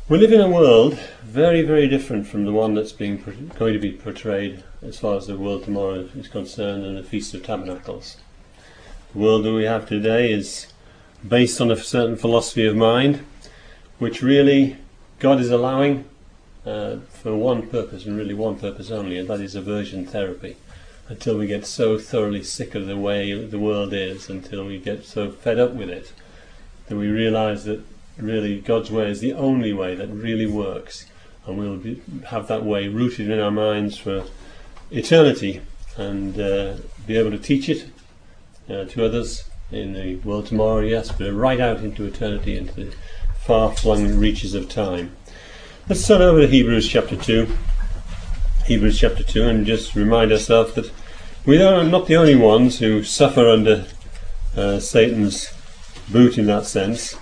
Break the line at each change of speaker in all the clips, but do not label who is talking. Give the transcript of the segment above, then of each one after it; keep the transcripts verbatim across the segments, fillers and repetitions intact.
We live in a world very, very different from the one that's being going to be portrayed as far as the world tomorrow is concerned and the Feast of Tabernacles. The world that we have today is based on a certain philosophy of mind, which really God is allowing uh, for one purpose, and really one purpose only, and that is aversion therapy, until we get so thoroughly sick of the way the world is, until we get so fed up with it, that we realise that really God's way is the only way that really works, and we'll be, have that way rooted in our minds for eternity, and uh, be able to teach it uh, to others in the world tomorrow, yes, but right out into eternity, into the far-flung reaches of time. Let's turn over to Hebrews chapter two. Hebrews chapter two, and just remind ourselves that we are not the only ones who suffer under uh, Satan's boot in that sense.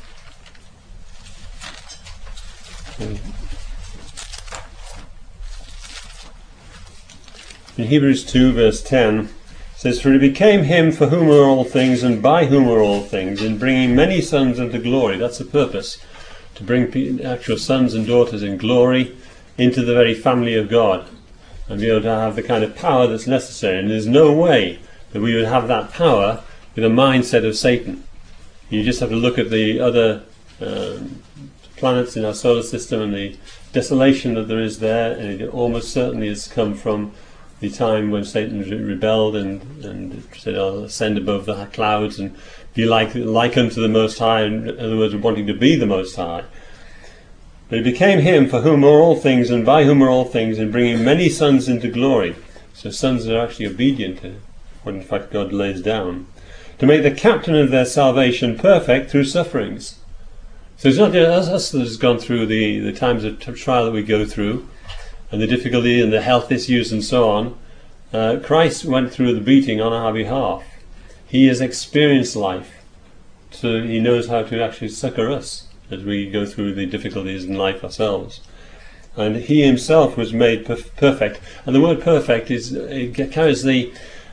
In Hebrews two verse ten it says, "For it became him for whom are all things, and by whom are all things, in bringing many sons unto glory." That's the purpose, to bring actual sons and daughters in glory into the very family of God, and be able to have the kind of power that's necessary. And there's no way that we would have that power with a mindset of Satan. You just have to look at the other um, planets in our solar system and the desolation that there is there, and it almost certainly has come from the time when Satan re- rebelled and, and said, "I'll ascend above the clouds and be like, like unto the Most High," in other words, wanting to be the Most High. But it became him for whom are all things, and by whom are all things, in bringing many sons into glory. So sons that are actually obedient to what in fact God lays down, to make the captain of their salvation perfect through sufferings. So it's not just us that has gone through the, the times of t- trial that we go through, and the difficulty and the health issues and so on. Uh, Christ went through the beating on our behalf. He has experienced life, so he knows how to actually succour us as we go through the difficulties in life ourselves. And he himself was made perf- perfect. And the word perfect is it carries the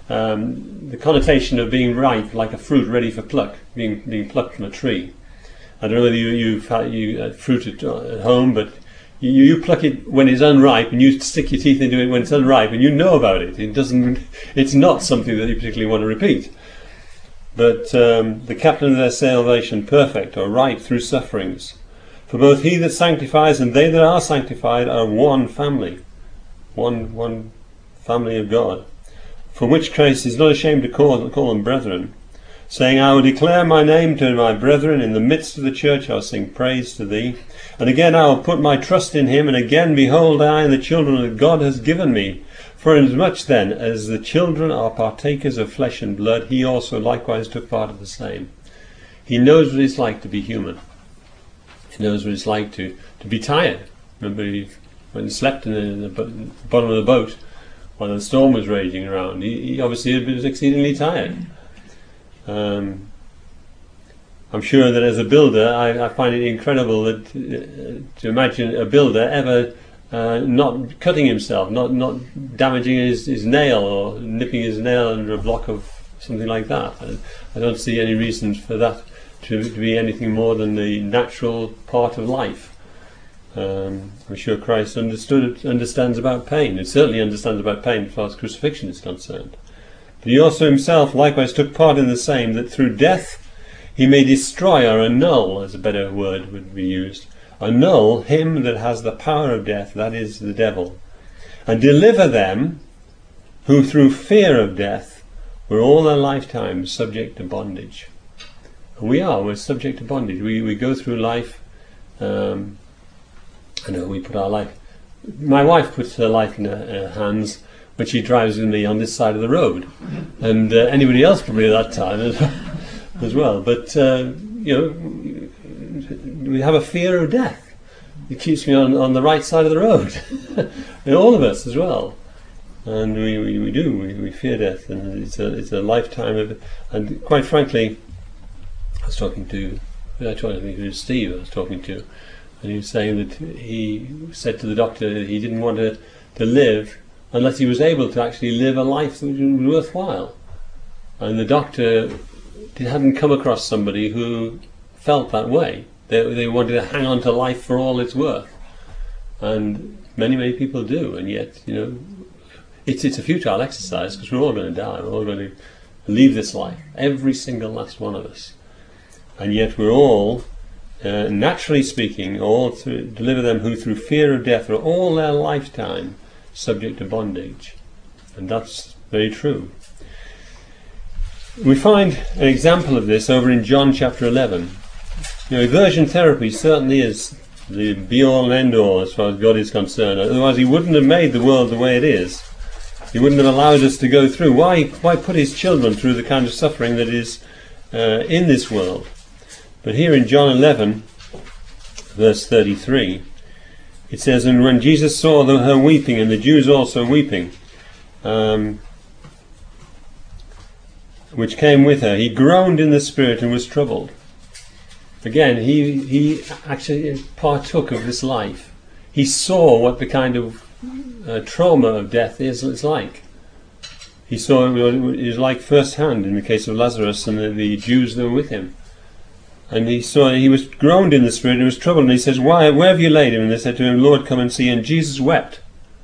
um, the connotation of being ripe, like a fruit ready for pluck, being being plucked from a tree. I don't know whether you, you've had you, uh, fruit at, uh, at home, but you, you pluck it when it's unripe, and you stick your teeth into it when it's unripe, and you know about it. It doesn't. It's not something that you particularly want to repeat. But um, the captain of their salvation perfect, or ripe through sufferings. For both he that sanctifies and they that are sanctified are one family, one one family of God. For which Christ is not ashamed to call, call them brethren, saying, "I will declare my name to my brethren, in the midst of the church I will sing praise to thee. And again I will put my trust in him, and again, behold, I and the children that God has given me. For inasmuch then as the children are partakers of flesh and blood, he also likewise took part of the same." He knows what it's like to be human. He knows what it's like to, to be tired. Remember, he went and slept in the, in the bottom of the boat while the storm was raging around. He, he obviously was exceedingly tired. Um, I'm sure that as a builder, I, I find it incredible that uh, to imagine a builder ever uh, not cutting himself, not not damaging his, his nail or nipping his nail under a block of something like that. I, I don't see any reason for that to, to be anything more than the natural part of life. Um, I'm sure Christ understood, understands about pain. He certainly understands about pain as far as crucifixion is concerned. But he also himself likewise took part in the same, that through death he may destroy, or annul, as a better word would be used, annul him that has the power of death, that is, the devil, and deliver them who through fear of death were all their lifetime subject to bondage. And we are, we're subject to bondage. We, we go through life, um, I know we put our life, my wife puts her life in her, her hands when she drives with me on this side of the road, and uh, anybody else probably at that time as, as well. But uh, you know, we have a fear of death. It keeps me on, on the right side of the road, and all of us as well. And we, we, we do we, we fear death, and it's a it's a lifetime of. And quite frankly, I was talking to I think it was Steve I was talking to, and he was saying that he said to the doctor that he didn't want to to live unless he was able to actually live a life that was worthwhile. And the doctor hadn't come across somebody who felt that way. They, they wanted to hang on to life for all it's worth. And many, many people do. And yet, you know, it's, it's a futile exercise, because we're all going to die. We're all going to leave this life. Every single last one of us. And yet we're all, uh, naturally speaking, all to deliver them who through fear of death are all their lifetime subject to bondage. And that's very true. We find an example of this over in John chapter eleven. You know, aversion therapy certainly is the be-all and end-all as far as God is concerned. Otherwise he wouldn't have made the world the way it is. He wouldn't have allowed us to go through. Why, why put his children through the kind of suffering that is uh, in this world? But here in John eleven, verse thirty-three, it says, "And when Jesus saw the, her weeping, and the Jews also weeping, um, which came with her, he groaned in the spirit and was troubled." Again, he he actually partook of this life. He saw what the kind of uh, trauma of death is, is like. He saw it was like firsthand in the case of Lazarus and the, the Jews that were with him. And he saw he was groaned in the spirit and was troubled. And he says, "Why? Where have you laid him?" And they said to him, "Lord, come and see." And Jesus wept.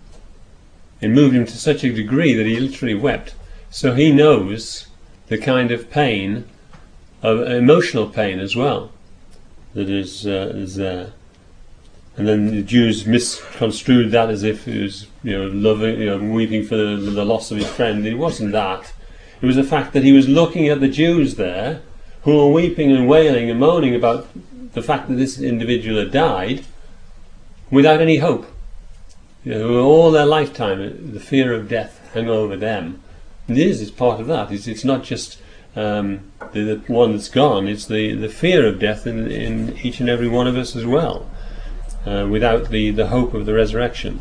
It moved him to such a degree that he literally wept. So he knows the kind of pain, of emotional pain as well, that is, uh, is there. And then the Jews misconstrued that as if it was, you know, loving, you know, weeping for the, the loss of his friend. It wasn't that. It was the fact that he was looking at the Jews there, who were weeping and wailing and moaning about the fact that this individual had died, without any hope. You know, all their lifetime, the fear of death hung over them. And this is part of that. It's, it's not just um, the, the one that's gone, it's the, the fear of death in, in each and every one of us as well, uh, without the, the hope of the resurrection.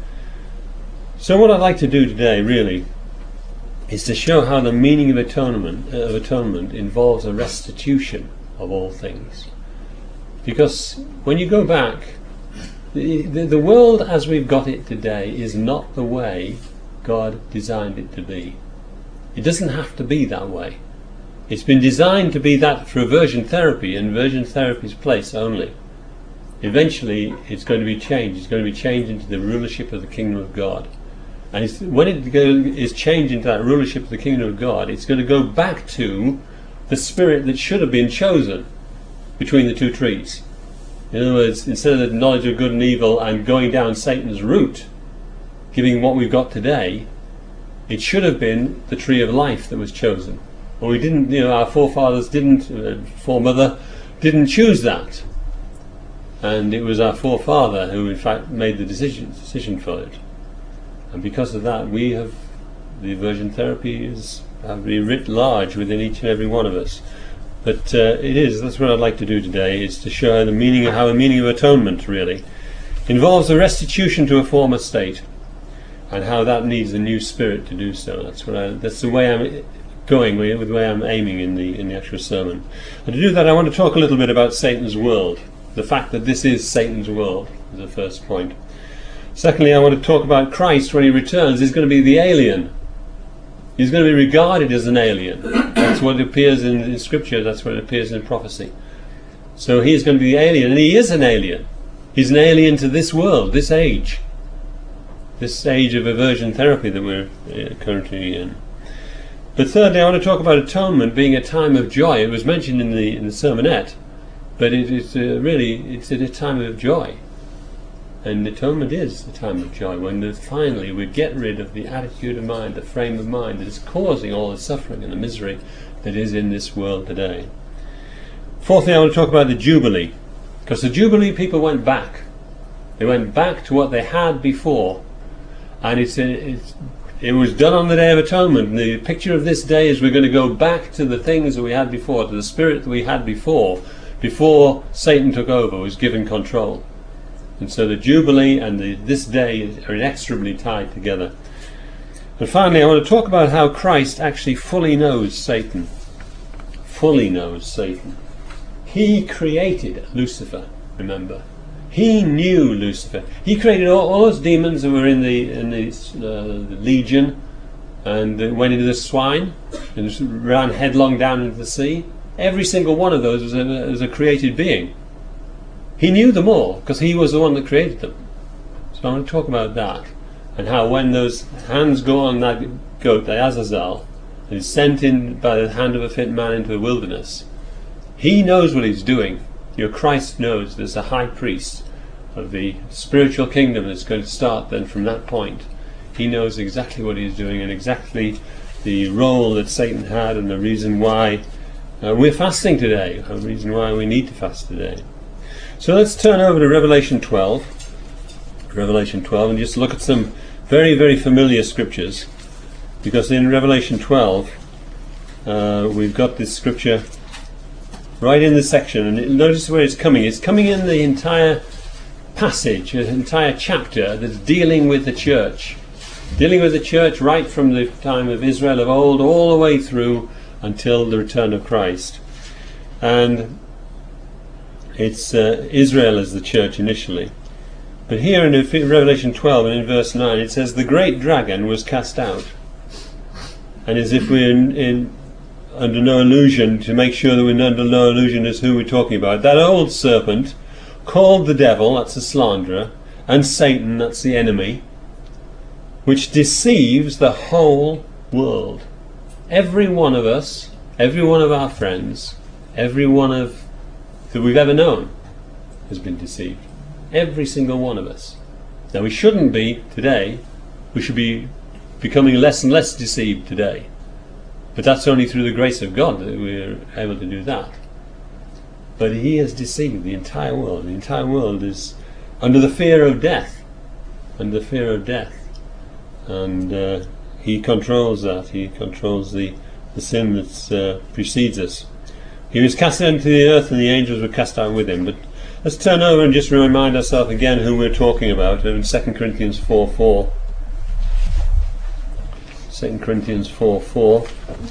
So what I'd like to do today, really, is to show how the meaning of atonement, uh, of atonement involves a restitution of all things. Because when you go back, the, the, the world as we've got it today is not the way God designed it to be. It doesn't have to be that way. It's been designed to be that for aversion therapy, and aversion therapy's place only. Eventually it's going to be changed. It's going to be changed into the rulership of the kingdom of God. And it's, when it go, is changed into that rulership of the kingdom of God, it's going to go back to the spirit that should have been chosen between the two trees. In other words, instead of the knowledge of good and evil and going down Satan's route, giving what we've got today, it should have been the tree of life that was chosen. Well, we didn't, you know, our forefathers didn't, uh, foremother didn't choose that. And it was our forefather who in fact made the decision, decision for it. And because of that, we have, the aversion therapy is have been writ large within each and every one of us. But uh, it is, that's what I'd like to do today, is to show the meaning of, how the meaning of atonement really involves a restitution to a former state, and how that needs a new spirit to do so. That's what I, that's the way I'm going with, the way I'm aiming in the in the actual sermon. And to do that, I want to talk a little bit about Satan's world. The fact that this is Satan's world is the first point. Secondly, I want to talk about Christ when he returns. He's going to be the alien. He's going to be regarded as an alien. That's what appears in, in Scripture. That's what appears in prophecy. So he is going to be the alien, and he is an alien. He's an alien to this world, this age. This age of aversion therapy that we're uh, currently in. But thirdly, I want to talk about atonement being a time of joy. It was mentioned in the in the sermonette, but it is uh, really it's a time of joy. And atonement is a time of joy, when the, finally we get rid of the attitude of mind, the frame of mind that is causing all the suffering and the misery that is in this world today. Fourthly, I want to talk about the Jubilee, because the Jubilee people went back. They went back to what they had before, and it's, it's it was done on the Day of Atonement. And the picture of this day is we're going to go back to the things that we had before, to the spirit that we had before, before Satan took over, was given control. And so the Jubilee and the, this day are inextricably tied together. And finally, I want to talk about how Christ actually fully knows Satan. Fully knows Satan. He created Lucifer, remember. He knew Lucifer. He created all, all those demons that were in the, in the, uh, the legion, and uh, went into the swine and ran headlong down into the sea. Every single one of those was a, was a created being. He knew them all because he was the one that created them. So I want to talk about that, and how when those hands go on that goat, the Azazel, and is sent in by the hand of a fit man into the wilderness, he knows what he's doing. Your Christ knows. There's a high priest of the spiritual kingdom that's going to start then from that point. He knows exactly what he's doing and exactly the role that Satan had and the reason why uh, we're fasting today, the reason why we need to fast today. So let's turn over to Revelation twelve. Revelation twelve, and just look at some very, very familiar scriptures, because in Revelation twelve uh, we've got this scripture right in the section, and notice where it's coming. It's coming in the entire passage, an entire chapter that's dealing with the church, dealing with the church right from the time of Israel of old all the way through until the return of Christ. And it's uh, Israel as the church initially. But here in Revelation twelve and in verse nine it says, the great dragon was cast out. And as if we're in, in, under no illusion, to make sure that we're under no illusion as who we're talking about, that old serpent, called the devil, that's the slanderer, and Satan, that's the enemy, which deceives the whole world. Every one of us, every one of our friends, every one of that we've ever known has been deceived. Every single one of us. Now we shouldn't be today. We should be becoming less and less deceived today. But that's only through the grace of God that we're able to do that. But he has deceived the entire world. The entire world is under the fear of death. Under the fear of death. And uh, he controls that. He controls the, the sin that uh, precedes us. He was cast into the earth and the angels were cast out with him. But let's turn over and just remind ourselves again who we're talking about in Second Corinthians four four. Second Corinthians four four.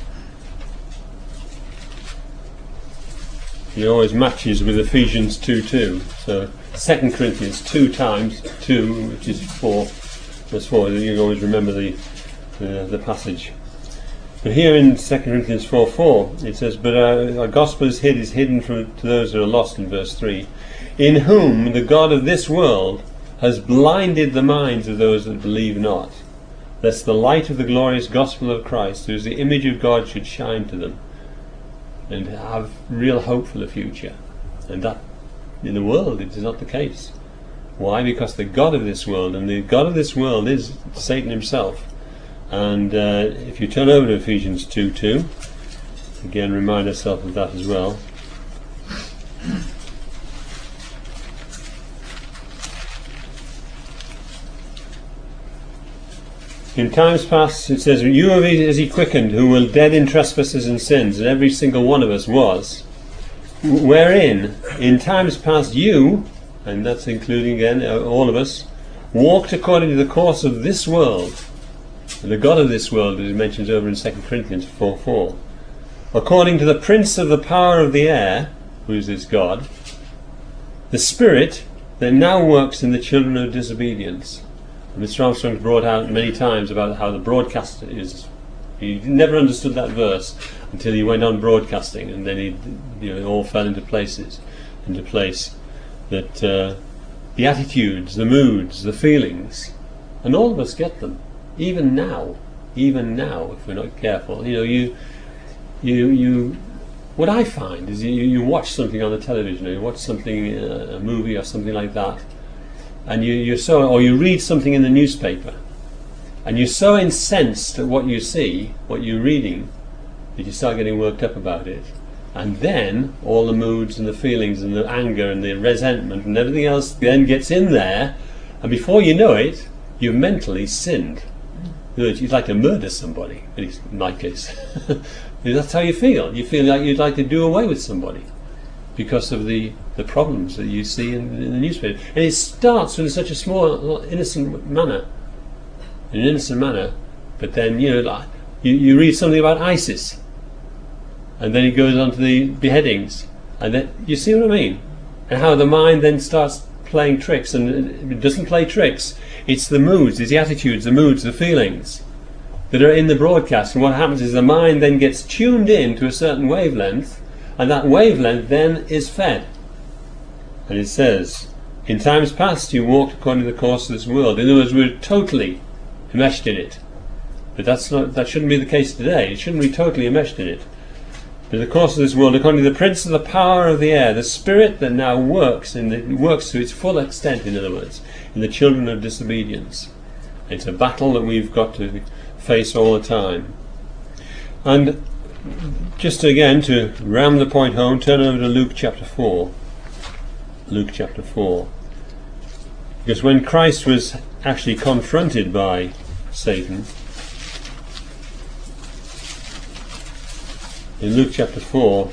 It always matches with Ephesians two two. So Second Corinthians two times two, which is four. That's four. You can always remember the the, the passage. But here in Second Corinthians four four it says, but our, our gospel is hid is hidden from to those who are lost, in verse three, in whom the God of this world has blinded the minds of those that believe not, lest the light of the glorious gospel of Christ, who is the image of God, should shine to them, and have real hope for the future. And that in the world it is not the case. Why? Because the God of this world, and the God of this world is Satan himself. And uh, if you turn over to Ephesians two two, again remind ourselves of that as well. In times past, it says, you has he quickened, who were dead in trespasses and sins, and every single one of us was, wherein in times past you, and that's including again all of us, walked according to the course of this world. The God of this world, as it mentions over in Second Corinthians four four, according to the prince of the power of the air, who is this God, the spirit that now works in the children of disobedience. And Mister Armstrong's brought out many times about how the broadcaster is. He never understood that verse until he went on broadcasting, and then he, you know, it all fell into places, into place. That uh, the attitudes, the moods, the feelings, and all of us get them. Even now, even now, if we're not careful, you know, you, you, you. What I find is you, you watch something on the television, or you watch something, uh, a movie or something like that, and you, you're so, or you read something in the newspaper, and you're so incensed at what you see, what you're reading, that you start getting worked up about it, and then all the moods and the feelings and the anger and the resentment and everything else then gets in there, and before you know it, you've mentally sinned. You'd like to murder somebody, at least in my case. That's how you feel. You feel like you'd like to do away with somebody because of the, the problems that you see in, in the newspaper. And it starts in such a small, innocent manner, in an innocent manner, but then, you know, like, you, you read something about ISIS, and then it goes on to the beheadings, and then, you see what I mean? And how the mind then starts playing tricks, and it doesn't play tricks. It's the moods, it's the attitudes, the moods, the feelings that are in the broadcast. And what happens is the mind then gets tuned in to a certain wavelength, and that wavelength then is fed. And it says, in times past you walked according to the course of this world. In other words, we're totally enmeshed in it. But that's not, that shouldn't be the case today. It shouldn't be totally enmeshed in it. But the course of this world, according to the prince of the power of the air, the spirit that now works, and it works to its full extent, in other words, in the children of disobedience. It's a battle that we've got to face all the time. And just again, to ram the point home, turn over to Luke chapter four. Luke chapter four. Because when Christ was actually confronted by Satan, in Luke chapter four,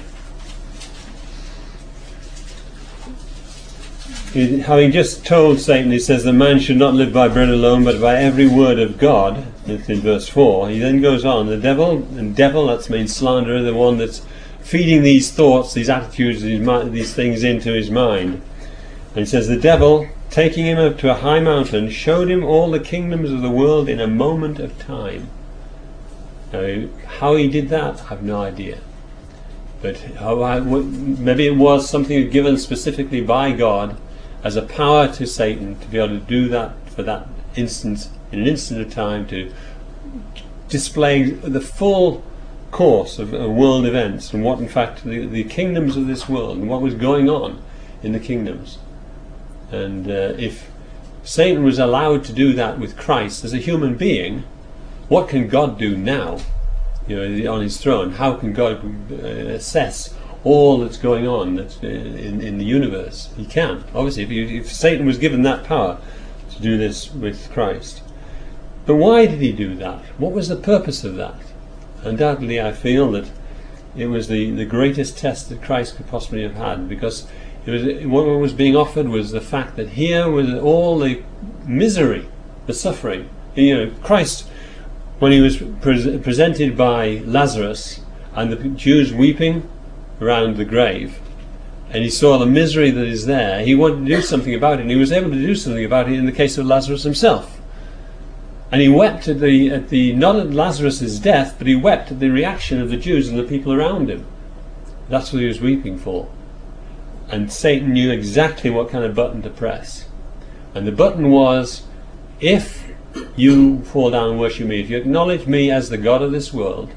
he, having just told Satan, he says the man should not live by bread alone but by every word of God. It's in verse four. He then goes on, the devil, and devil, that's means slanderer, the one that's feeding these thoughts, these attitudes, these, these things into his mind. And he says the devil, taking him up to a high mountain, showed him all the kingdoms of the world in a moment of time. Now, how he did that, I have no idea. But how I, maybe it was something given specifically by God as a power to Satan to be able to do that for that instant, in an instant of time, to display the full course of uh, world events and what in fact the, the kingdoms of this world and what was going on in the kingdoms. And uh, if Satan was allowed to do that with Christ as a human being, what can God do now, you know, on his throne? How can God uh, assess all that's going on that's in, in the universe? He can, obviously, if, he, if Satan was given that power to do this with Christ. But why did he do that? What was the purpose of that? Undoubtedly, I feel that it was the, the greatest test that Christ could possibly have had, because it was, what was being offered was the fact that here was all the misery, the suffering. You know, Christ, when he was pre- presented by Lazarus and the Jews weeping around the grave, and he saw the misery that is there, he wanted to do something about it, and he was able to do something about it in the case of Lazarus himself. And he wept at the, at the not at Lazarus' death, but he wept at the reaction of the Jews and the people around him. That's what he was weeping for. And Satan knew exactly what kind of button to press. And the button was, if you fall down and worship me, if you acknowledge me as the God of this world,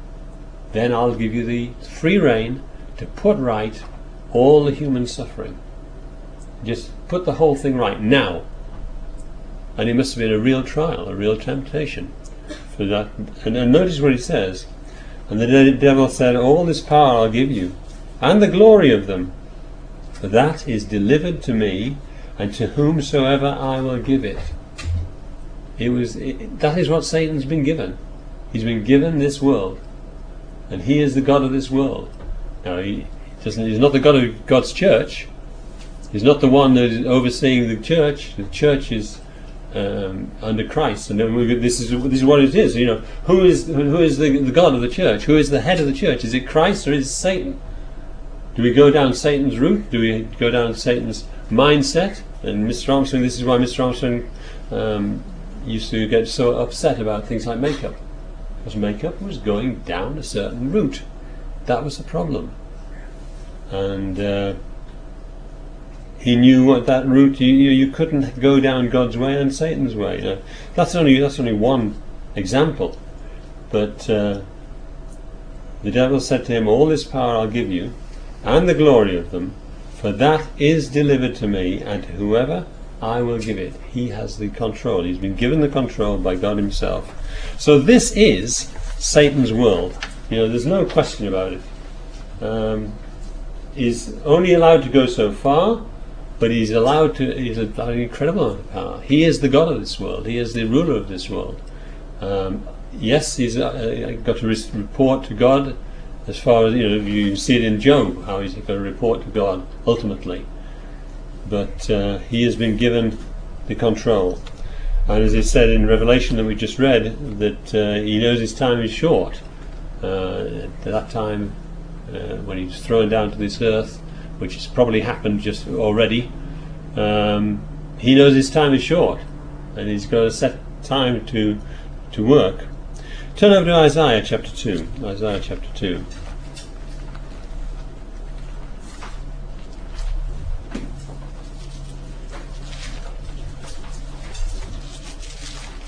then I'll give you the free rein to put right all the human suffering. Just put the whole thing right now. And it must have been a real trial, a real temptation for that. And, and notice what he says. And the devil said, all this power I'll give you, and the glory of them, for that is delivered to me, and to whomsoever I will give it. It was it, that is what Satan's been given. He's been given this world, and he is the God of this world. Now he doesn't. He's not the God of God's church. He's not the one that is overseeing the church. The church is um, under Christ, and then we, this is this is what it is. You know, who is who is the, the God of the church? Who is the head of the church? Is it Christ or is it Satan? Do we go down Satan's route? Do we go down Satan's mindset? And Mister Armstrong, this is why Mister Armstrong um, used to get so upset about things like makeup. Because makeup was going down a certain route. That was the problem. And uh, he knew what that route, you, you couldn't go down God's way and Satan's way. You know? That's only that's only one example. But uh, the devil said to him, all this power I'll give you, and the glory of them, for that is delivered to me, and to whoever I will give it. He has the control. He's been given the control by God himself. So this is Satan's world. You know, there's no question about it. Um, he's only allowed to go so far, but he's allowed to, he's an incredible amount of power. He is the God of this world. He is the ruler of this world. Um, yes, he's uh, got to re- report to God. As far as, you know, you see it in Job, how he's going to report to God ultimately. But uh, he has been given the control. And as it said in Revelation that we just read, that uh, he knows his time is short. Uh, at that time, uh, when he's thrown down to this earth, which has probably happened just already, um, he knows his time is short. And he's got a set time to to work. Turn over to Isaiah chapter two. Isaiah chapter two.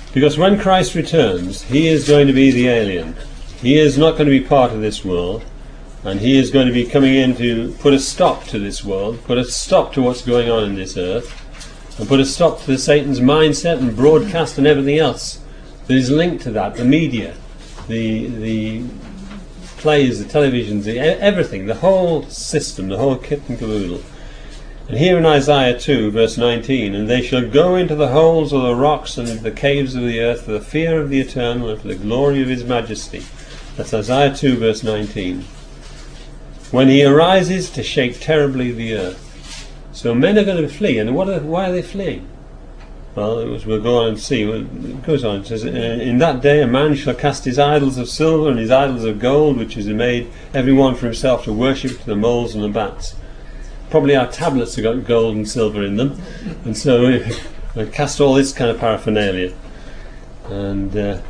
Because when Christ returns, he is going to be the alien. He is not going to be part of this world, and he is going to be coming in to put a stop to this world, put a stop to what's going on in this earth, and put a stop to Satan's mindset and broadcast and everything else that is linked to that, the media, the the plays, the televisions, the, everything, the whole system, the whole kit and caboodle. And here in Isaiah two, verse nineteen, and they shall go into the holes of the rocks and into the caves of the earth for the fear of the Eternal and for the glory of his majesty. That's Isaiah two, verse nineteen. When he arises to shake terribly the earth. So men are going to flee, and what are, why are they fleeing? Well, as we'll go on and see, it goes on, it says, in that day a man shall cast his idols of silver and his idols of gold, which is made every one for himself to worship, to the moles and the bats. Probably our tablets have got gold and silver in them, and so we, we cast all this kind of paraphernalia. And uh,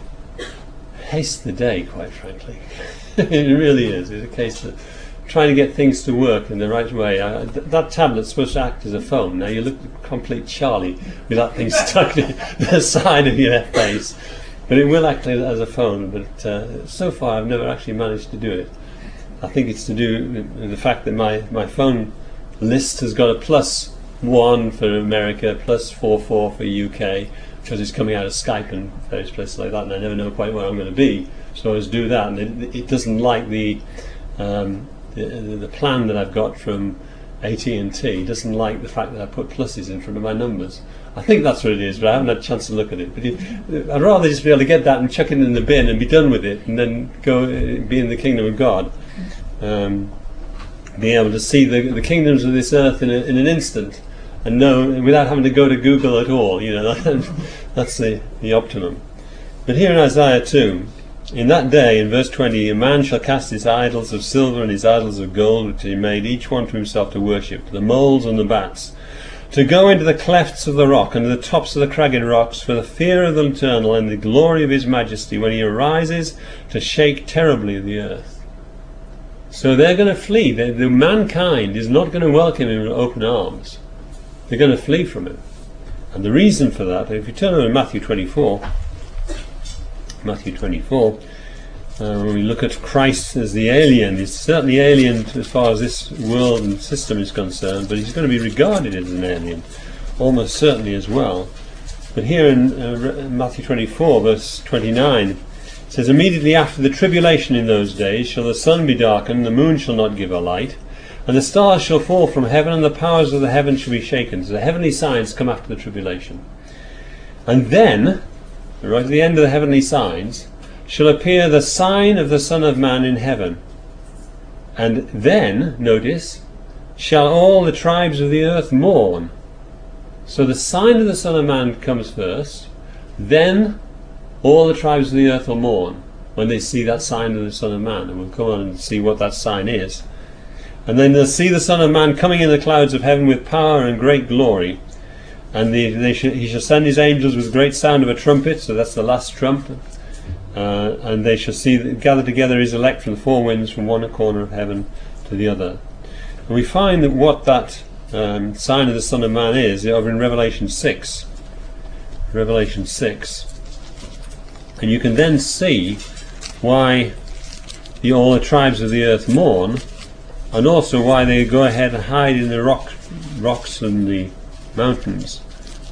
haste the day, quite frankly. It really is. It's a case of trying to get things to work in the right way. Uh, th- that tablet's supposed to act as a phone. Now you look complete Charlie with that thing stuck to the side of your face, but it will act as a phone. But uh, so far I've never actually managed to do it. I think it's to do with the fact that my, my phone list has got a plus one for America, plus four four for U K, because it's coming out of Skype and various places like that, and I never know quite where I'm going to be. So I always do that, and it, it doesn't like the um, The, the plan that I've got from A T and T doesn't like the fact that I put pluses in front of my numbers. I think that's what it is, but I haven't had a chance to look at it. But it, I'd rather just be able to get that and chuck it in the bin and be done with it, and then go uh, be in the kingdom of God. Um, being able to see the, the kingdoms of this earth in, a, in an instant, and know without having to go to Google at all. You know, that's the, the optimum. But here in Isaiah two. In that day, in verse twenty, a man shall cast his idols of silver and his idols of gold, which he made each one to himself to worship, the moles and the bats, to go into the clefts of the rock and to the tops of the cragged rocks, for the fear of the Eternal and the glory of his majesty, when he arises to shake terribly the earth. So they're going to flee. The, the mankind is not going to welcome him with open arms. They're going to flee from him. And the reason for that, if you turn over to Matthew twenty-four, Matthew twenty-four, uh, when we look at Christ as the alien, he's certainly alien as far as this world and system is concerned, but he's going to be regarded as an alien, almost certainly as well. But here in uh, Matthew twenty-four, verse twenty-nine, it says, immediately after the tribulation in those days shall the sun be darkened, the moon shall not give her light, and the stars shall fall from heaven, and the powers of the heavens shall be shaken. So the heavenly signs come after the tribulation. And then, right at the end of the heavenly signs, shall appear the sign of the Son of Man in heaven. And then, notice, shall all the tribes of the earth mourn. So the sign of the Son of Man comes first, then all the tribes of the earth will mourn when they see that sign of the Son of Man. And we'll come on and see what that sign is. And then they'll see the Son of Man coming in the clouds of heaven with power and great glory. And the, they sh- he shall send his angels with great sound of a trumpet, so that's the last trump, uh, and they shall see gather together his elect from the four winds, from one corner of heaven to the other. And we find that what that um, sign of the Son of Man is over in Revelation six. Revelation six. And you can then see why the, all the tribes of the earth mourn, and also why they go ahead and hide in the rock, rocks and the mountains.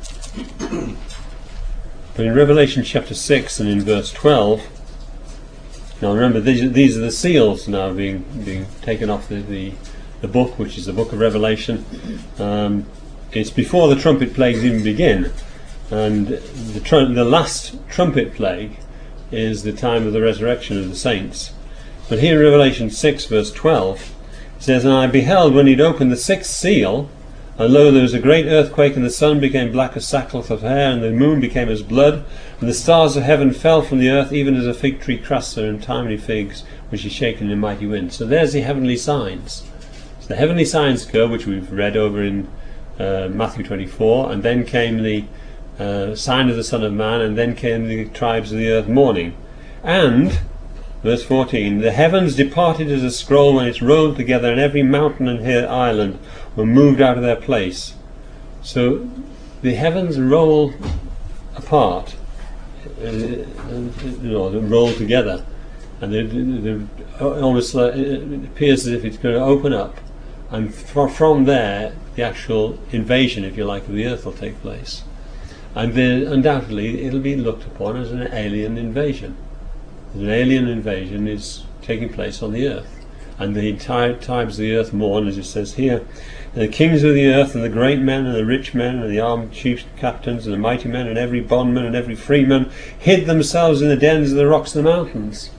But in Revelation chapter six and in verse twelve, now remember these, these are the seals now being being taken off the, the, the book, which is the book of Revelation. Um, it's before the trumpet plagues even begin, and the, tr- the last trumpet plague is the time of the resurrection of the saints. But here in Revelation six verse twelve it says, and I beheld when he'd opened the sixth seal, and lo, there was a great earthquake, and the sun became black as sackcloth of hair, and the moon became as blood, and the stars of heaven fell from the earth, even as a fig tree crusts her untimely figs, which is shaken in a mighty wind. So there's the heavenly signs. So the heavenly signs go, which we've read over in uh, Matthew twenty-four, and then came the uh, sign of the Son of Man, and then came the tribes of the earth mourning. And verse fourteen, the heavens departed as a scroll when it's rolled together, and every mountain and hill island were moved out of their place. So the heavens roll apart uh, you know, roll together, and they, they, almost like, it appears as if it's going to open up, and fr- from there the actual invasion, if you like, of the earth will take place, and then undoubtedly it'll be looked upon as an alien invasion. An alien invasion is taking place on the earth, and the entire tribes of the earth mourn, as it says here. And the kings of the earth, and the great men, and the rich men, and the armed chiefs, captains, and the mighty men, and every bondman, and every freeman, hid themselves in the dens of the rocks and the mountains.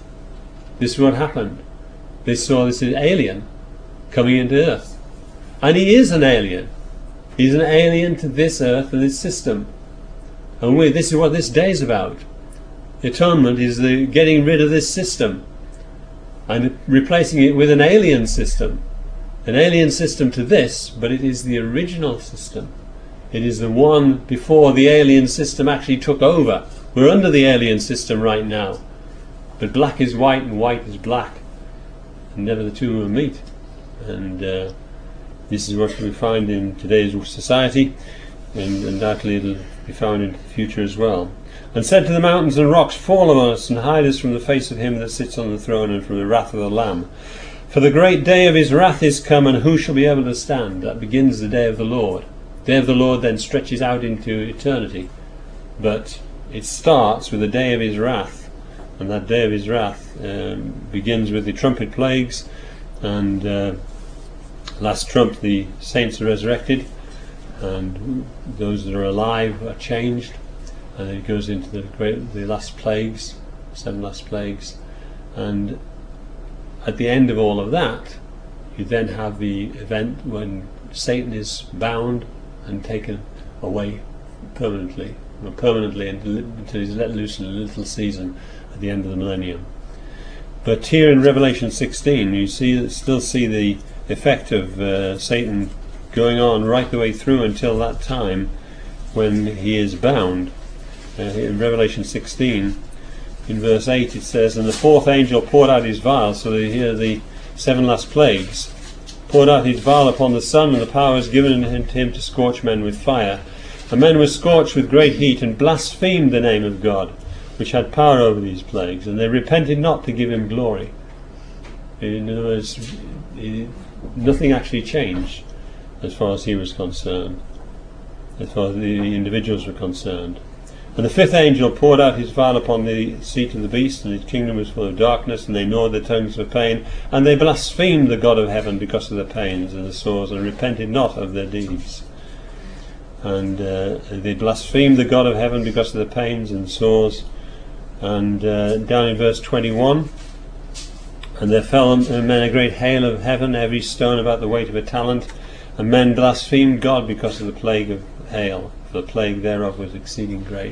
This is what happened. They saw this alien coming into earth. And he is an alien. He's an alien to this earth and this system. And we, this is what this day is about. The atonement is the getting rid of this system and replacing it with an alien system. An alien system to this, but it is the original system. It is the one before the alien system actually took over. We're under the alien system right now. But black is white and white is black. And never the two will meet. And uh, this is what we find in today's society, and undoubtedly it'll be found in the future as well. And said to the mountains and rocks, fall on us, and hide us from the face of him that sits on the throne, and from the wrath of the Lamb. For the great day of his wrath is come, and who shall be able to stand? That begins the day of the Lord. The day of the Lord then stretches out into eternity. But it starts with the day of his wrath. And that day of his wrath um, begins with the trumpet plagues, and uh, last trump the saints are resurrected, and those that are alive are changed, and then it goes into the great, the last plagues, seven last plagues, and at the end of all of that, you then have the event when Satan is bound and taken away permanently, or permanently until he's let loose in a little season at the end of the millennium. But here in Revelation sixteen, you see still see the effect of uh, Satan going on right the way through until that time when he is bound. Uh, in Revelation sixteen, in verse eight, it says, and the fourth angel poured out his vial, so that here the seven last plagues, poured out his vial upon the sun, and the power was given to him to scorch men with fire. And men were scorched with great heat, and blasphemed the name of God, which had power over these plagues, and they repented not to give him glory. In other words, it, nothing actually changed as far as he was concerned, as far as the individuals were concerned. And the fifth angel poured out his vial upon the seat of the beast, and his kingdom was full of darkness, and they gnawed their tongues for pain, and they blasphemed the God of heaven because of their pains and the sores, and repented not of their deeds. And uh, they blasphemed the God of heaven because of their pains and sores. And uh, down in verse twenty-one, and there fell on men a great hail of heaven, every stone about the weight of a talent, and men blasphemed God because of the plague of hail, for the plague thereof was exceeding great.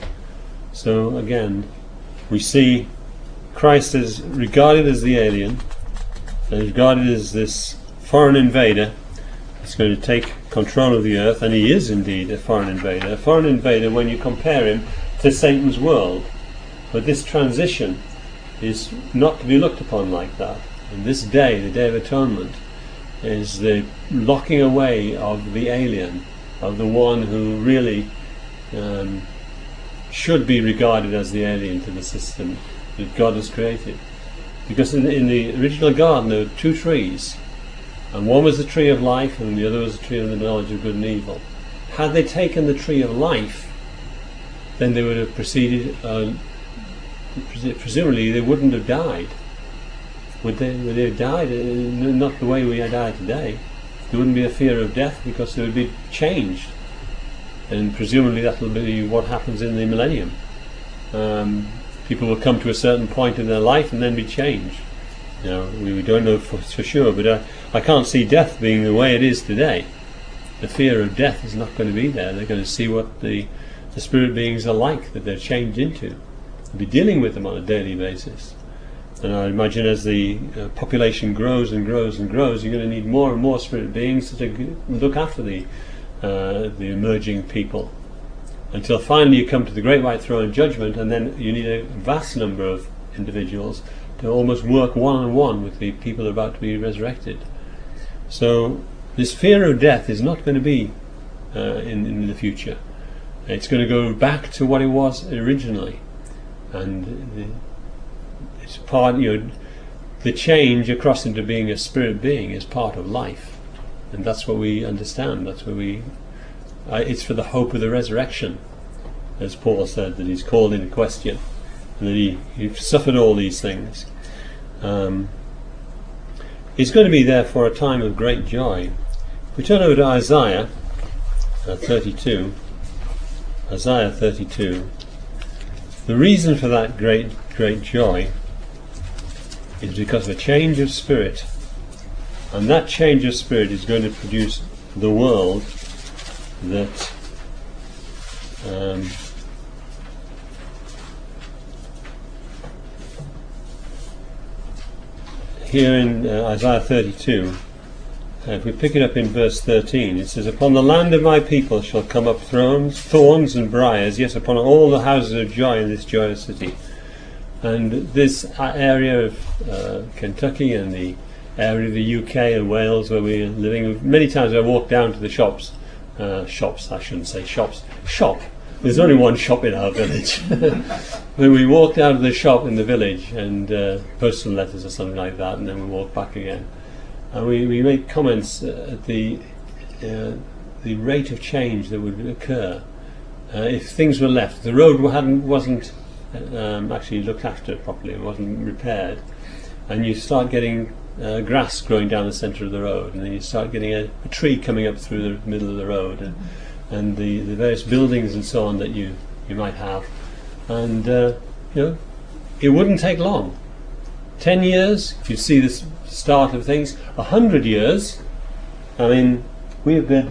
So again, we see Christ as regarded as the alien, and regarded as this foreign invader that's going to take control of the earth, and he is indeed a foreign invader. A foreign invader when you compare him to Satan's world. But this transition is not to be looked upon like that. And this day, the Day of Atonement, is the locking away of the alien, of the one who really um, should be regarded as the alien to the system that God has created. Because in, in the original garden there were two trees, and one was the tree of life and the other was the tree of the knowledge of good and evil. Had they taken the tree of life, then they would have proceeded, uh, presumably they wouldn't have died. Would they, would they have died? Uh, not the way we die today. There wouldn't be a fear of death because they would be changed. And presumably that will be what happens in the millennium. Um, people will come to a certain point in their life and then be changed. You know, we, we don't know for, for sure, but I, I can't see death being the way it is today. The fear of death is not going to be there. They're going to see what the, the spirit beings are like, that they're changed into. They'll be dealing with them on a daily basis. And I imagine as the uh, population grows and grows and grows, you're going to need more and more spirit beings to look after the uh, the emerging people, until finally you come to the Great White Throne Judgment, and then you need a vast number of individuals to almost work one-on-one with the people about to be resurrected. So this fear of death is not going to be uh, in, in the future. It's going to go back to what it was originally, and it's part, you know, the change across into being a spirit being is part of life, and that's what we understand. That's where we. Uh, it's for the hope of the resurrection, as Paul said, that he's called into question, and that he, he suffered all these things. Um, it's going to be there for a time of great joy. If we turn over to Isaiah uh, thirty-two, Isaiah thirty-two, the reason for that great, great joy is because of a change of spirit, and that change of spirit is going to produce the world that um, here in uh, Isaiah thirty-two, uh, if we pick it up in verse thirteen, it says, "Upon the land of my people shall come up thorns, thorns and briars, yes, upon all the houses of joy in this joyous city." And this area of uh, Kentucky and the area of the U K and Wales where we're living, many times I walk down to the shops, uh, shops, I shouldn't say shops, shop. There's only one shop in our village. When we walk down to the shop in the village and uh, post some letters or something like that, and then we walk back again. And we, we make comments uh, at the uh, the rate of change that would occur uh, if things were left. The road hadn't wasn't um, actually looked after properly, it wasn't repaired, and you start getting uh, grass growing down the centre of the road, and then you start getting a, a tree coming up through the middle of the road, and, and the, the various buildings and so on that you, you might have. And uh, you know, it wouldn't take long. Ten years, if you see the start of things. A hundred years, I mean, we've been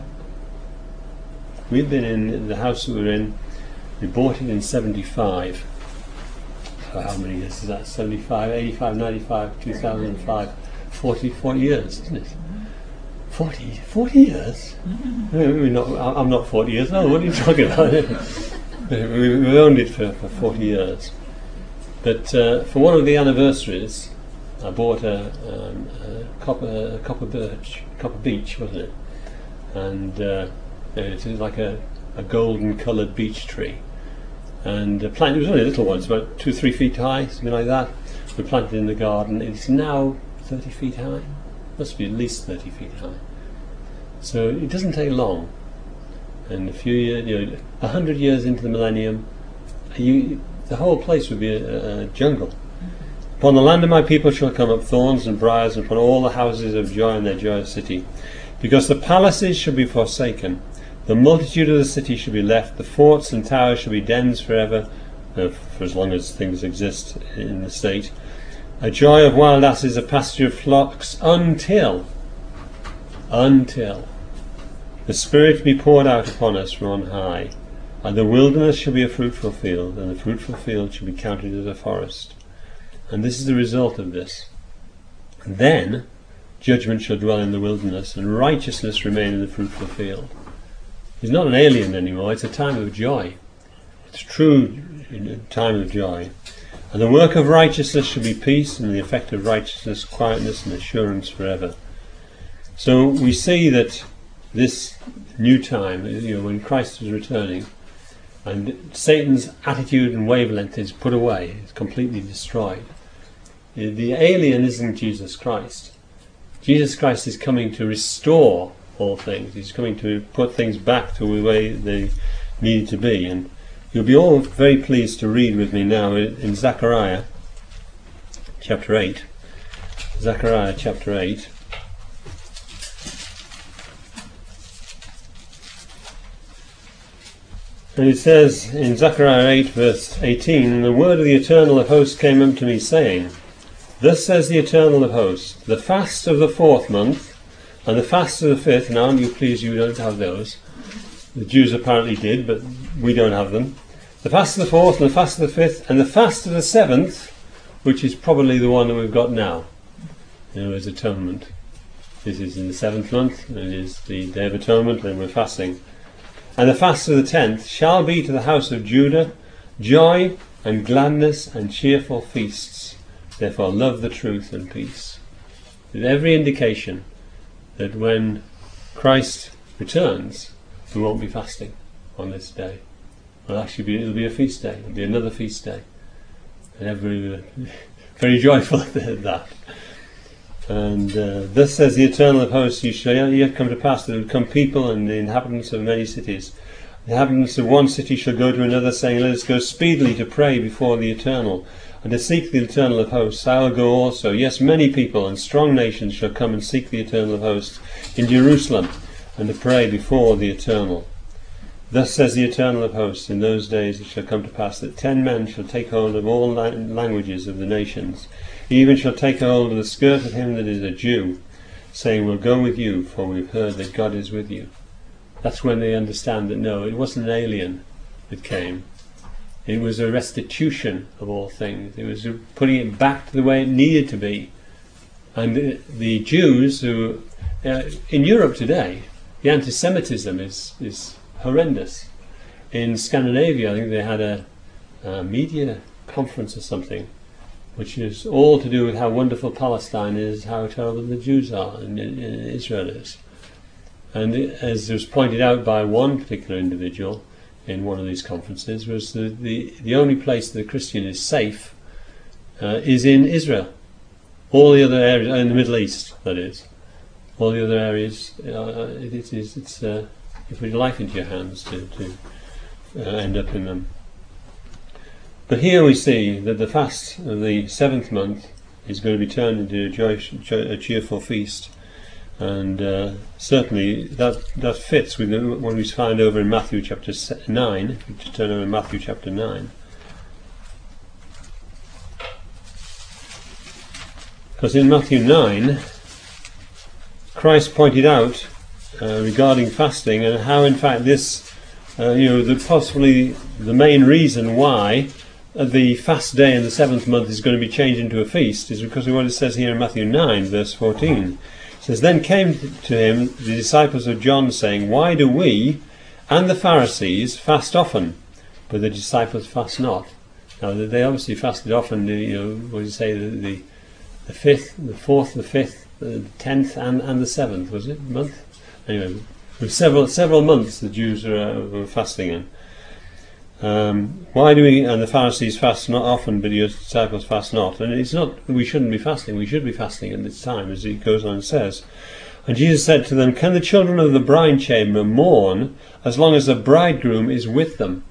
we've been in the house that we're in. We bought it in seventy-five. So how many years is that? seventy-five, eighty-five, ninety-five, two thousand five, forty, forty years, isn't it? forty, forty years? We're not, I'm not forty years old. What are you talking about? we, we owned it for, for forty years. But uh, for one of the anniversaries, I bought a, um, a copper, a copper birch, copper beech, wasn't it? And uh, it was like a, a golden-coloured beech tree. And uh, planted, it was only a little one, it's about two, three feet high, something like that. We planted it in the garden. It's now thirty feet high. Must be at least thirty feet high. So it doesn't take long. And a few years, you know, a hundred years into the millennium, you, the whole place would be a, a jungle. Upon the land of my people shall come up thorns and briars, and upon all the houses of joy in their joyous city. Because the palaces shall be forsaken, the multitude of the city shall be left, the forts and towers shall be dens forever, uh, for as long as things exist in the state. A joy of wild asses, a pasture of flocks, until, until the Spirit be poured out upon us from on high, and the wilderness shall be a fruitful field, and the fruitful field shall be counted as a forest. And this is the result of this. Then judgment shall dwell in the wilderness, and righteousness remain in the fruitful field. It's not an alien anymore, it's a time of joy. It's true time of joy. And the work of righteousness shall be peace, and the effect of righteousness quietness and assurance forever. So we see that this new time, you know, when Christ is returning, and Satan's attitude and wavelength is put away, it's completely destroyed. The alien isn't Jesus Christ. Jesus Christ is coming to restore all things. He's coming to put things back to the way they need to be. And you'll be all very pleased to read with me now in Zechariah chapter eight. Zechariah chapter eight. And it says in Zechariah eight verse eighteen, "The word of the Eternal of hosts came unto me, saying, Thus says the Eternal of hosts, the fast of the fourth month, and the fast of the fifth," now aren't you pleased you don't have those? The Jews apparently did, but we don't have them. "The fast of the fourth, and the fast of the fifth, and the fast of the seventh," which is probably the one that we've got now. You know, as atonement. This is in the seventh month, and it is the Day of Atonement, and we're fasting. "And the fast of the tenth shall be to the house of Judah joy and gladness and cheerful feasts. Therefore love the truth and peace." With every indication that when Christ returns, we won't be fasting on this day. Well, actually, be, it'll be a feast day. It'll be another feast day, and everybody will very joyful at that. And uh, thus says the Eternal of Hosts, you shall yet come to pass that there will come people and the inhabitants of many cities. The inhabitants of one city shall go to another, saying, let us go speedily to pray before the Eternal, and to seek the Eternal of Hosts. I will go also. Yes, many people and strong nations shall come and seek the Eternal of Hosts in Jerusalem, and to pray before the Eternal. Thus says the Eternal of Hosts, in those days it shall come to pass that ten men shall take hold of all la- languages of the nations. He even shall take hold of the skirt of him that is a Jew, saying, we'll go with you, for we've heard that God is with you. That's when they understand that no, it wasn't an alien that came. It was a restitution of all things. It was putting it back to the way it needed to be. And the, the Jews who, uh, in Europe today, the anti-Semitism is, is horrendous. In Scandinavia, I think they had a, a media conference or something, which is all to do with how wonderful Palestine is, how terrible the Jews are, and, and Israel is. And as was pointed out by one particular individual in one of these conferences, was the, the, the only place that a Christian is safe uh, is in Israel. All the other areas, in the Middle East, that is, all the other areas, uh, it, it is, it's, uh, you put your life into your hands to, to uh, end up in them. But here we see that the fast of the seventh month is going to be turned into a, joyous, a cheerful feast. And uh, certainly that that fits with what we find over in Matthew chapter nine. If you just turn over to Matthew chapter nine, because in Matthew nine, Christ pointed out uh, regarding fasting and how, in fact, this, uh, you know, the possibly the main reason why the fast day in the seventh month is going to be changed into a feast is because of what it says here in Matthew nine, verse fourteen. It says, then came to him the disciples of John, saying, why do we and the Pharisees fast often, but the disciples fast not? Now they obviously fasted often. You know, what do you say? The, the the fifth, the fourth, the fifth, the tenth, and and the seventh, was it month? Anyway, with several several months the Jews were, uh, were fasting in. Um, why do we and the Pharisees fast not often, but your disciples fast not? And it's not that we shouldn't be fasting. We should be fasting at this time, as he goes on and says. And Jesus said to them, can the children of the bride chamber mourn as long as the bridegroom is with them?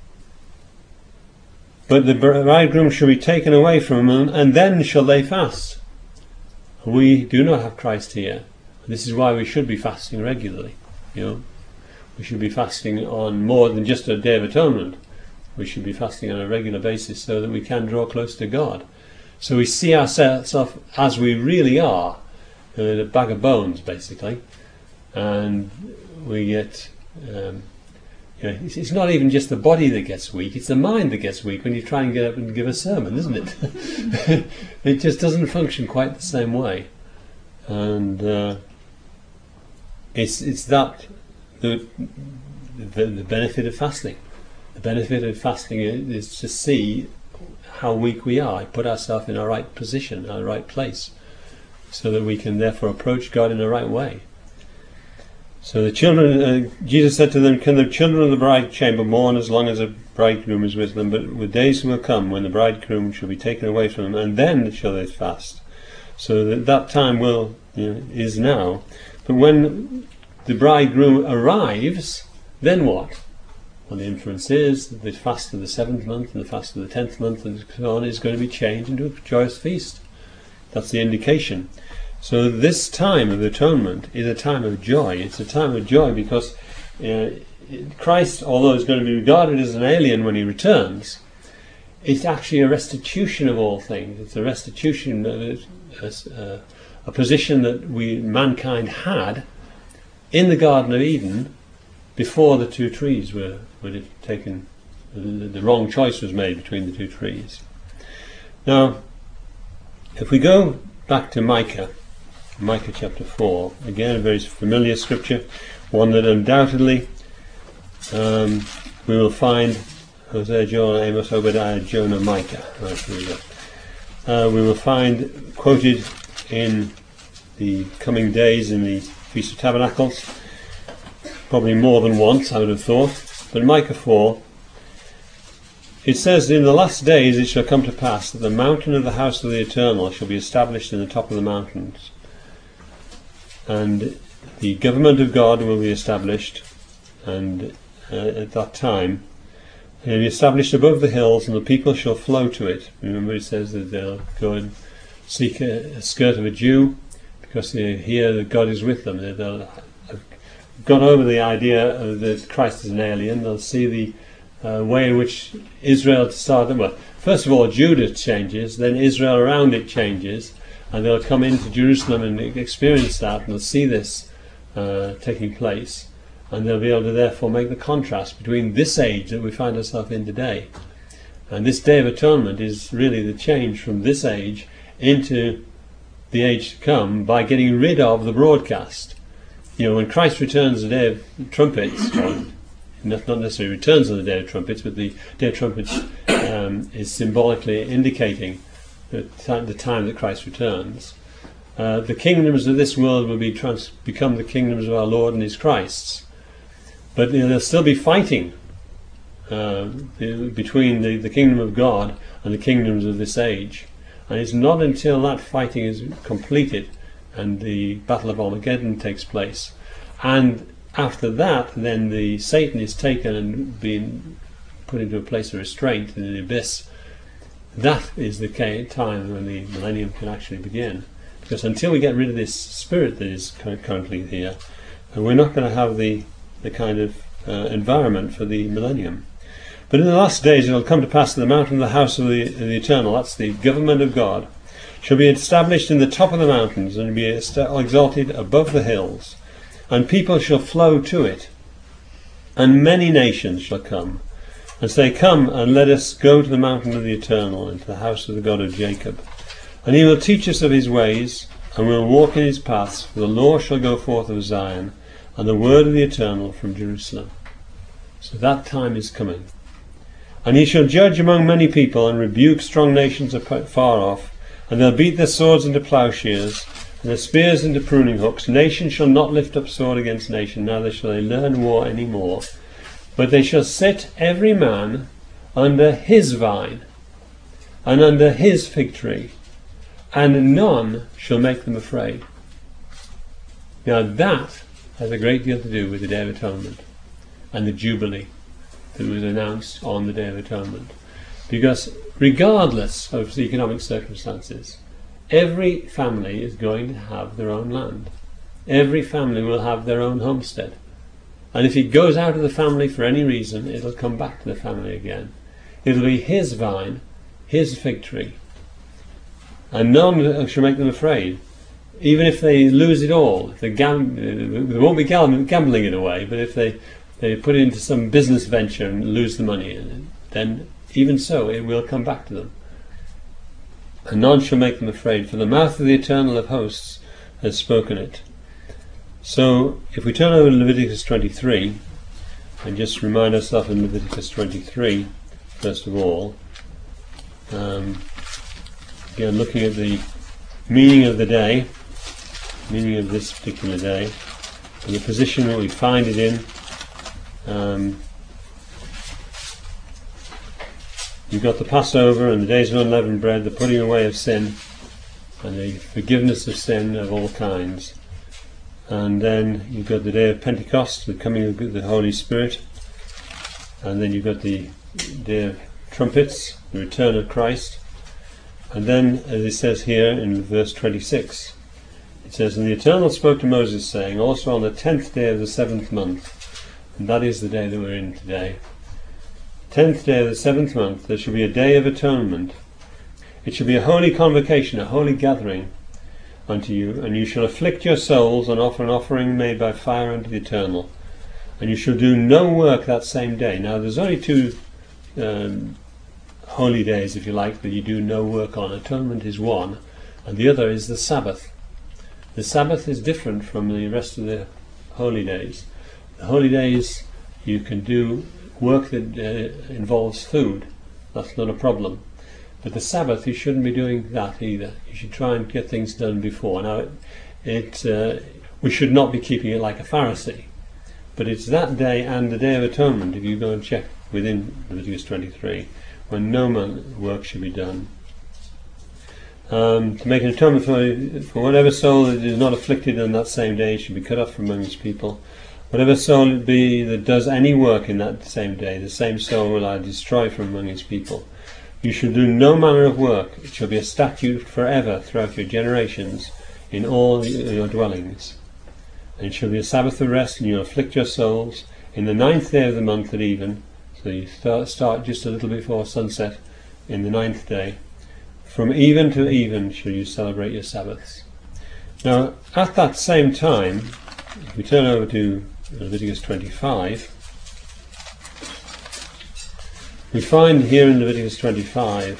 But the bridegroom shall be taken away from them, and then shall they fast. We do not have Christ here. This is why we should be fasting regularly. You know, we should be fasting on more than just a Day of Atonement. We should be fasting on a regular basis so that we can draw close to God. So we see ourselves as we really are, a bag of bones, basically, and we get. Um, you know, it's, it's not even just the body that gets weak; it's the mind that gets weak when you try and get up and give a sermon, isn't it? It just doesn't function quite the same way, and uh, it's it's that the, the the benefit of fasting. The benefit of fasting is to see how weak we are, put ourselves in our right position, our right place, so that we can therefore approach God in the right way. So the children, uh, Jesus said to them, can the children of the bride chamber mourn as long as the bridegroom is with them? But with days will come when the bridegroom shall be taken away from them, and then shall they fast. So that, that time will, you know, is now. But when the bridegroom arrives, then what? Well, the inference is that the fast of the seventh month and the fast of the tenth month and so on is going to be changed into a joyous feast. That's the indication. So this time of atonement is a time of joy. It's a time of joy because uh, Christ, although is going to be regarded as an alien when he returns, it's actually a restitution of all things. It's a restitution, of a, a position that we mankind had in the Garden of Eden before the two trees were, were taken, the, the wrong choice was made between the two trees. Now, if we go back to Micah, Micah chapter four, again a very familiar scripture, one that undoubtedly um, we will find Hosea, Joel, Amos, Obadiah, Jonah, Micah. Right, here we go. Uh, we will find quoted in the coming days in the Feast of Tabernacles, probably more than once, I would have thought. But Micah four, it says, in the last days it shall come to pass that the mountain of the house of the Eternal shall be established in the top of the mountains, and the government of God will be established, and uh, at that time it will be established above the hills, and the people shall flow to it. Remember, it says that they'll go and seek a, a skirt of a Jew, because they hear that God is with them. They'll have got over the idea of that Christ is an alien. They'll see the uh, way in which Israel started. Well, first of all, Judah changes, then Israel around it changes, and they'll come into Jerusalem and experience that, and they'll see this uh, taking place, and they'll be able to therefore make the contrast between this age that we find ourselves in today. And this Day of Atonement is really the change from this age into the age to come by getting rid of the broadcast. You know, when Christ returns the Day of Trumpets, or not necessarily returns on the Day of Trumpets, but the Day of Trumpets um, is symbolically indicating the, t- the time that Christ returns. Uh, the kingdoms of this world will be trans- become the kingdoms of our Lord and His Christ's. But you know, there'll still be fighting uh, the, between the, the kingdom of God and the kingdoms of this age. And it's not until that fighting is completed and the Battle of Armageddon takes place, and after that then the Satan is taken and being put into a place of restraint in the abyss, that is the time when the millennium can actually begin. Because until we get rid of this spirit that is currently here, we're not going to have the, the kind of uh, environment for the millennium. But in the last days it will come to pass that the mountain of the house of the, of the Eternal, that's the government of God, shall be established in the top of the mountains, and be exalted above the hills, and people shall flow to it, and many nations shall come, and say, Come, and let us go to the mountain of the Eternal, and to the house of the God of Jacob. And he will teach us of his ways, and we will walk in his paths, for the law shall go forth of Zion, and the word of the Eternal from Jerusalem. So that time is coming. And he shall judge among many people, and rebuke strong nations afar off, and they'll beat their swords into plowshares, and their spears into pruning hooks. Nation shall not lift up sword against nation, neither shall they learn war any more. But they shall sit every man under his vine, and under his fig tree, and none shall make them afraid. Now that has a great deal to do with the Day of Atonement, and the Jubilee that was announced on the Day of Atonement. Because regardless of the economic circumstances, every family is going to have their own land. Every family will have their own homestead. And if it goes out of the family for any reason, it'll come back to the family again. It'll be his vine, his fig tree. And none shall make them afraid. Even if they lose it all, if they, gam- they won't be gambling it away, but if they, they put it into some business venture and lose the money, then even so it will come back to them. And none shall make them afraid, for the mouth of the Eternal of hosts has spoken it. So if we turn over to Leviticus twenty-three, and just remind ourselves in Leviticus twenty-three, first of all, um, again looking at the meaning of the day, meaning of this particular day, and the position that we find it in. Um, you've got the Passover and the days of unleavened bread, the putting away of sin, and the forgiveness of sin of all kinds. And then you've got the day of Pentecost, the coming of the Holy Spirit, and then you've got the day of trumpets, the return of Christ. And then, as it says here in verse twenty-six, it says, And the Eternal spoke to Moses, saying, Also on the tenth day of the seventh month, and that is the day that we're in today, tenth day of the seventh month, there shall be a day of atonement. It shall be a holy convocation, a holy gathering unto you, and you shall afflict your souls, and offer an offering made by fire unto the Eternal. And you shall do no work that same day. Now there's only two um, holy days, if you like, that you do no work on. Atonement is one, and the other is the Sabbath. The Sabbath is different from the rest of the holy days. The holy days you can do work that uh, involves food. That's not a problem. But the Sabbath, you shouldn't be doing that either. You should try and get things done before. Now, it, it uh, we should not be keeping it like a Pharisee. But it's that day and the Day of Atonement, if you go and check within Leviticus twenty-three, when no man work should be done. Um, to make an atonement for, for whatever soul that is not afflicted on that same day should be cut off from among his people. Whatever soul it be that does any work in that same day, the same soul will I destroy from among his people. You shall do no manner of work. It shall be a statute forever throughout your generations in all your dwellings. And it shall be a Sabbath of rest, and you will afflict your souls in the ninth day of the month at even. So you start, start just a little before sunset in the ninth day. From even to even shall you celebrate your Sabbaths. Now, at that same time, if we turn over to Leviticus twenty-five, we find here in Leviticus twenty-five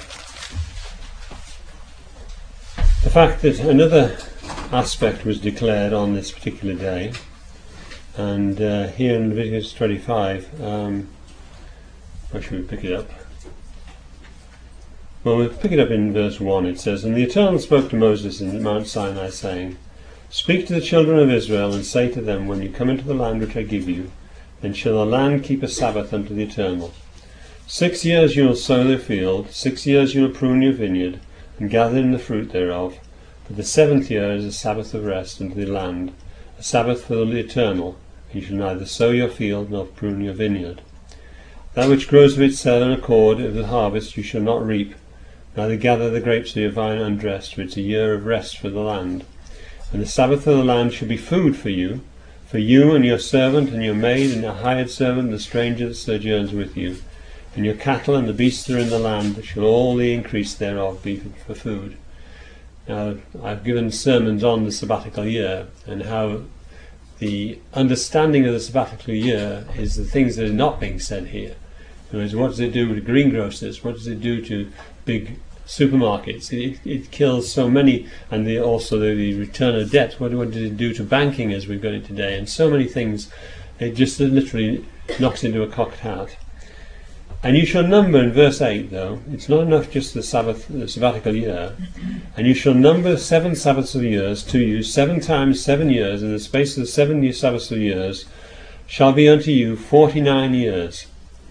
the fact that another aspect was declared on this particular day. And uh, here in Leviticus twenty-five, um, where should we pick it up? Well, we'll pick it up in verse one. It says, And the Eternal spoke to Moses in Mount Sinai, saying, Speak to the children of Israel, and say to them, When you come into the land which I give you, then shall the land keep a Sabbath unto the Eternal. Six years you will sow the field, six years you will prune your vineyard, and gather in the fruit thereof. But the seventh year is a Sabbath of rest unto the land, a Sabbath for the Eternal. You shall neither sow your field nor prune your vineyard. That which grows of itself in accord of the harvest you shall not reap, neither gather the grapes of your vine undressed, for it is a year of rest for the land. And the Sabbath of the land shall be food for you, for you and your servant and your maid and your hired servant and the stranger that sojourns with you, and your cattle and the beasts that are in the land shall all the increase thereof be for food. Now, I've given sermons on the sabbatical year and how the understanding of the sabbatical year is the things that are not being said here. In other words, what does it do to greengrocers? What does it do to big supermarkets? It, it kills so many, and the, also the, the return of debt. What, what did it do to banking as we've got it today? And so many things. It just literally knocks into a cocked hat. And you shall number, in verse eight though, it's not enough just the Sabbath, the sabbatical year, and you shall number seven Sabbaths of years to you, seven times seven years, in the space of the seven year Sabbaths of years, shall be unto you forty-nine years.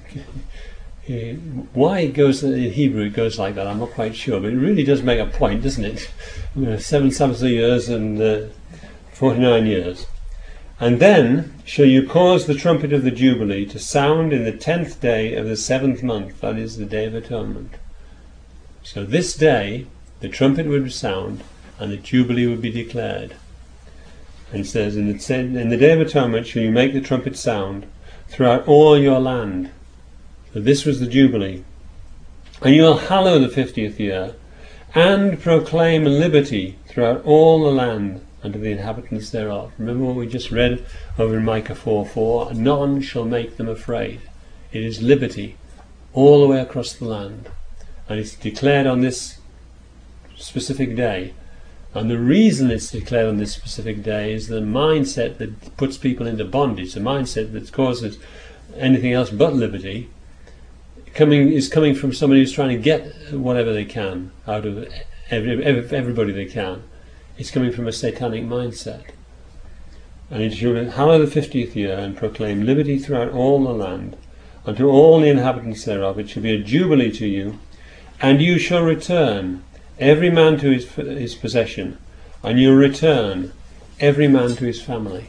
Why it goes in Hebrew it goes like that, I'm not quite sure, but it really does make a point, doesn't it? You know, seven Sabbaths of years and uh, forty-nine years. And then shall you cause the trumpet of the Jubilee to sound in the tenth day of the seventh month, that is the Day of Atonement. So this day the trumpet would sound and the Jubilee would be declared. And it says, in the, in the Day of Atonement shall you make the trumpet sound throughout all your land. So this was the Jubilee. And you will hallow the fiftieth year, and proclaim liberty throughout all the land unto the inhabitants thereof. Remember what we just read over in Micah four four, none shall make them afraid. It is liberty all the way across the land, and it's declared on this specific day. And the reason it's declared on this specific day is the mindset that puts people into bondage, the mindset that causes anything else but liberty, coming is coming from somebody who's trying to get whatever they can out of every, every, everybody they can. It's coming from a satanic mindset. And it shall hallow the fiftieth year, and proclaim liberty throughout all the land, unto all the inhabitants thereof. It shall be a jubilee to you, and you shall return, every man to his, his possession, and you'll return, every man to his family.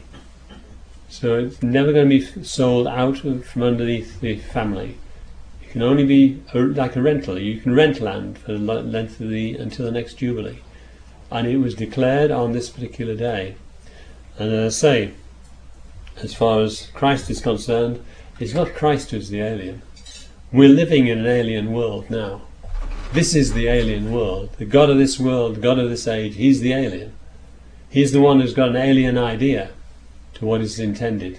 So it's never going to be sold out from underneath the family. It can only be a, like a rental. You can rent land for the length of the until the next jubilee. And it was declared on this particular day. And as I say, as far as Christ is concerned, it's not Christ who's the alien. We're living in an alien world now. This is the alien world. The God of this world, the God of this age, he's the alien. He's the one who's got an alien idea to what is intended.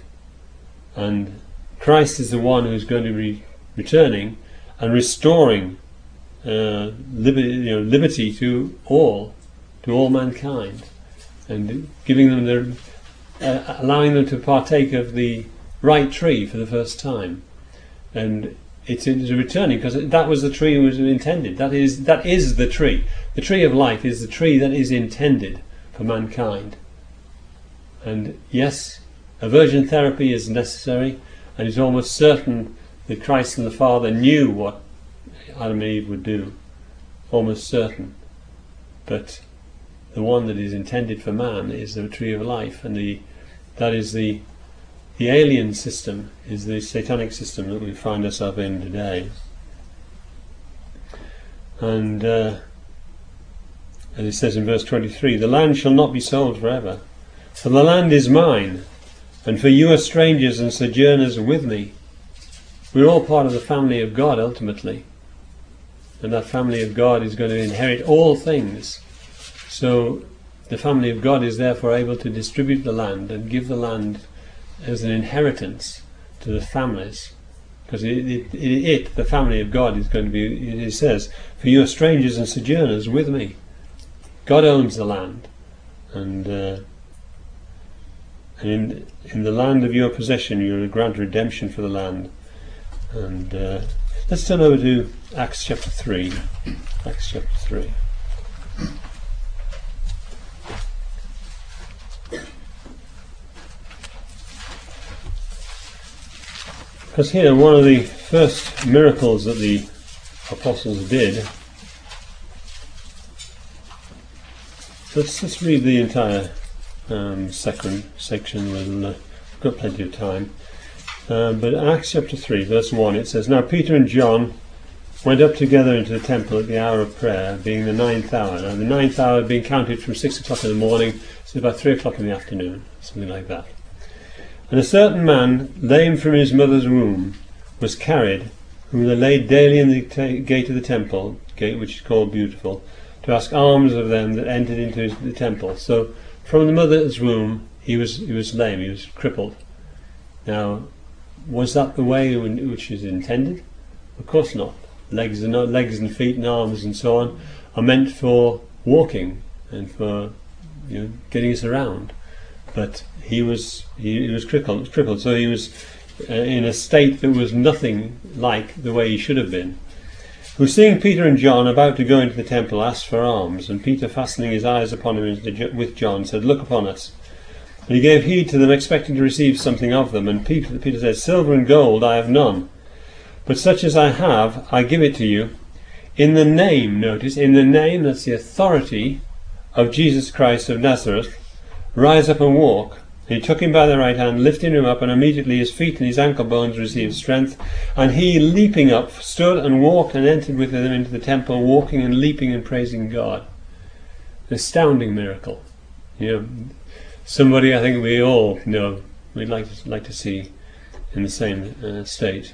And Christ is the one who's going to be returning and restoring uh, liberty, you know, liberty to all. to all mankind, and giving them their, uh, allowing them to partake of the right tree for the first time. And it's, it's returning, because that was the tree that was intended. That is, that is the tree. The tree of life is the tree that is intended for mankind. And yes, aversion therapy is necessary, and it's almost certain that Christ and the Father knew what Adam and Eve would do, almost certain. But the one that is intended for man is the tree of life, and the that is the the alien system, is the satanic system that we find ourselves in today. And uh, as it says in verse twenty-three, the land shall not be sold forever, for the land is mine, and for you are strangers and sojourners with me. We're all part of the family of God ultimately, and that family of God is going to inherit all things. So the family of God is therefore able to distribute the land and give the land as an inheritance to the families, because it, it, it, the family of God, is going to be, it says, for you are strangers and sojourners with me. God owns the land, and uh, and in, in the land of your possession you will grant redemption for the land. And uh, let's turn over to Acts chapter three. Acts chapter three. Because here, one of the first miracles that the apostles did. Let's just read the entire um, second section. We'll, uh, we've got plenty of time. Uh, but Acts chapter three, verse one, it says, Now Peter and John went up together into the temple at the hour of prayer, being the ninth hour. Now the ninth hour being counted from six o'clock in the morning, so about three o'clock in the afternoon, something like that. And a certain man, lame from his mother's womb, was carried, whom they laid daily in the t- gate of the temple, gate which is called Beautiful, to ask alms of them that entered into the temple. So from the mother's womb he was he was lame, he was crippled. Now, was that the way in which is intended? Of course not. Legs and legs and feet and arms and so on are meant for walking and for, you know, getting us around. But he was he, he was crippled, crippled, so he was uh, in a state that was nothing like the way he should have been. Who, seeing Peter and John about to go into the temple, asked for alms, and Peter, fastening his eyes upon him with John, said, Look upon us. And he gave heed to them, expecting to receive something of them. And Peter, Peter said, Silver and gold I have none, but such as I have, I give it to you. In the name, notice, in the name, that's the authority of Jesus Christ of Nazareth, rise up and walk. And he took him by the right hand, lifting him up, and immediately his feet and his ankle bones received strength. And he, leaping up, stood and walked and entered with them into the temple, walking and leaping and praising God. An astounding miracle. You know, somebody I think we all know we'd like to, like to see in the same uh, state.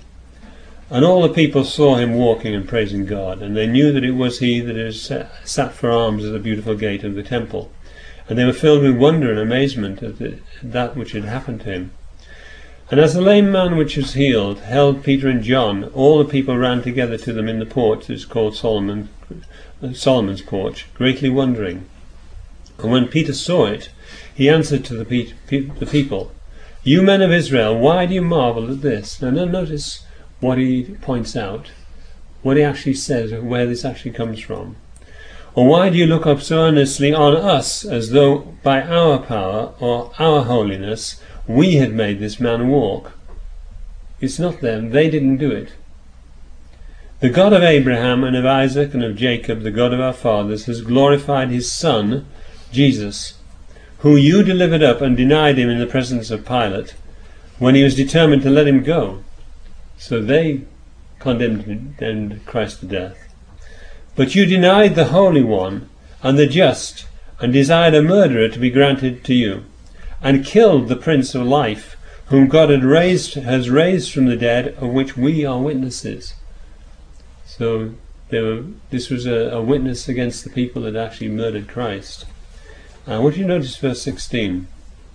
And all the people saw him walking and praising God, and they knew that it was he that is sat for alms at the beautiful gate of the temple. And they were filled with wonder and amazement at the, that which had happened to him. And as the lame man which was healed held Peter and John, all the people ran together to them in the porch that is called Solomon, Solomon's porch, greatly wondering. And when Peter saw it, he answered to the, pe- pe- the people, You men of Israel, why do you marvel at this? Now, now notice what he points out, what he actually says, where this actually comes from. Or why do you look up so earnestly on us, as though by our power or our holiness we had made this man walk? It's not them, they didn't do it. The God of Abraham and of Isaac and of Jacob, the God of our fathers, has glorified his Son, Jesus, who you delivered up and denied him in the presence of Pilate, when he was determined to let him go. So they condemned, condemned Christ to death. But you denied the Holy One and the Just, and desired a murderer to be granted to you, and killed the Prince of Life, whom God had raised, has raised from the dead, of which we are witnesses. So there were, this was a, a witness against the people that actually murdered Christ. I want you to notice verse sixteen.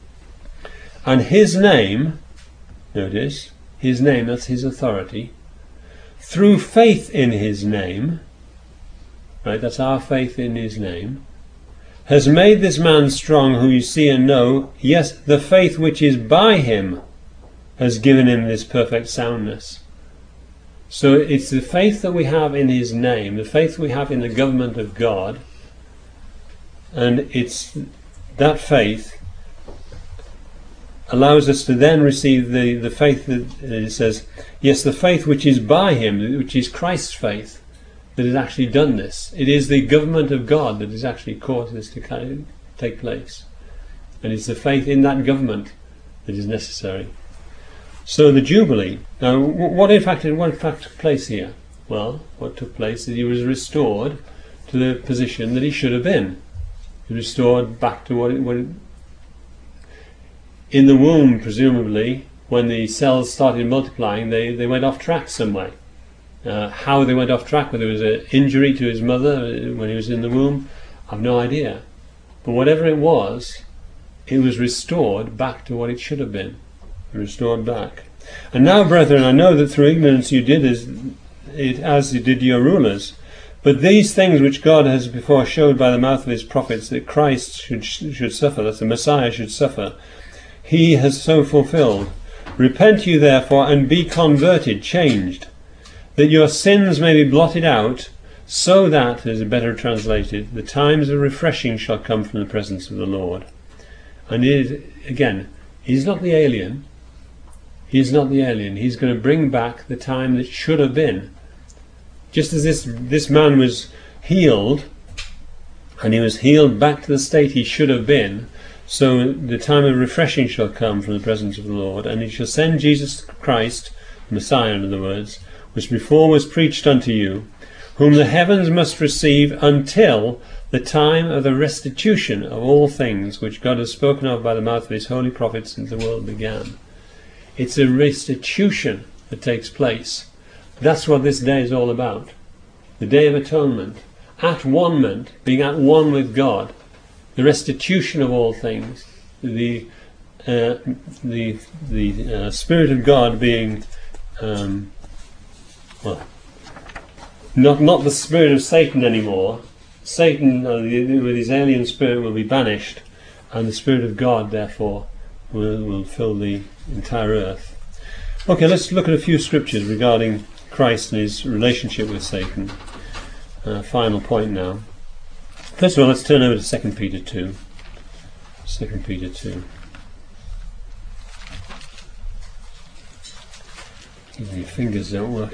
And his name, notice, his name, that's his authority, through faith in his name, right, that's our faith in his name, has made this man strong who you see and know. Yes, the faith which is by him has given him this perfect soundness. So it's the faith that we have in his name, the faith we have in the government of God, and it's that faith allows us to then receive the, the faith that it says, yes, the faith which is by him, which is Christ's faith, that has actually done this. It is the government of God that has actually caused this to take place. And it's the faith in that government that is necessary. So the Jubilee, now what in fact, what in fact took place here? Well, what took place is he was restored to the position that he should have been. He was restored back to what it, what it in the womb, presumably, when the cells started multiplying, they, they went off track some way. Uh, how they went off track, whether it was an injury to his mother when he was in the womb, I've no idea. But whatever it was, it was restored back to what it should have been. Restored back. And now, brethren, I know that through ignorance you did as, it, as did your rulers. But these things which God has before showed by the mouth of his prophets, that Christ should, should suffer, that the Messiah should suffer, he has so fulfilled. Repent you therefore, and be converted, changed, that your sins may be blotted out, so that, as is better translated, the times of refreshing shall come from the presence of the Lord. And it is, again, he's not the alien. He's not the alien. He's going to bring back the time that should have been. Just as this, this man was healed, and he was healed back to the state he should have been, so the time of refreshing shall come from the presence of the Lord, and he shall send Jesus Christ, Messiah in other words, which before was preached unto you, whom the heavens must receive until the time of the restitution of all things which God has spoken of by the mouth of his holy prophets since the world began. It's a restitution that takes place. That's what this day is all about. The Day of Atonement. At one-ment, being at one with God. The restitution of all things. The uh, the the uh, Spirit of God being um, well, not not the spirit of Satan anymore. Satan, uh, with his alien spirit, will be banished, and the Spirit of God, therefore, will will fill the entire earth. Okay, let's look at a few scriptures regarding Christ and his relationship with Satan. Uh, final point now. First of all, let's turn over to Second Peter two. Second Peter two. Even your fingers don't work.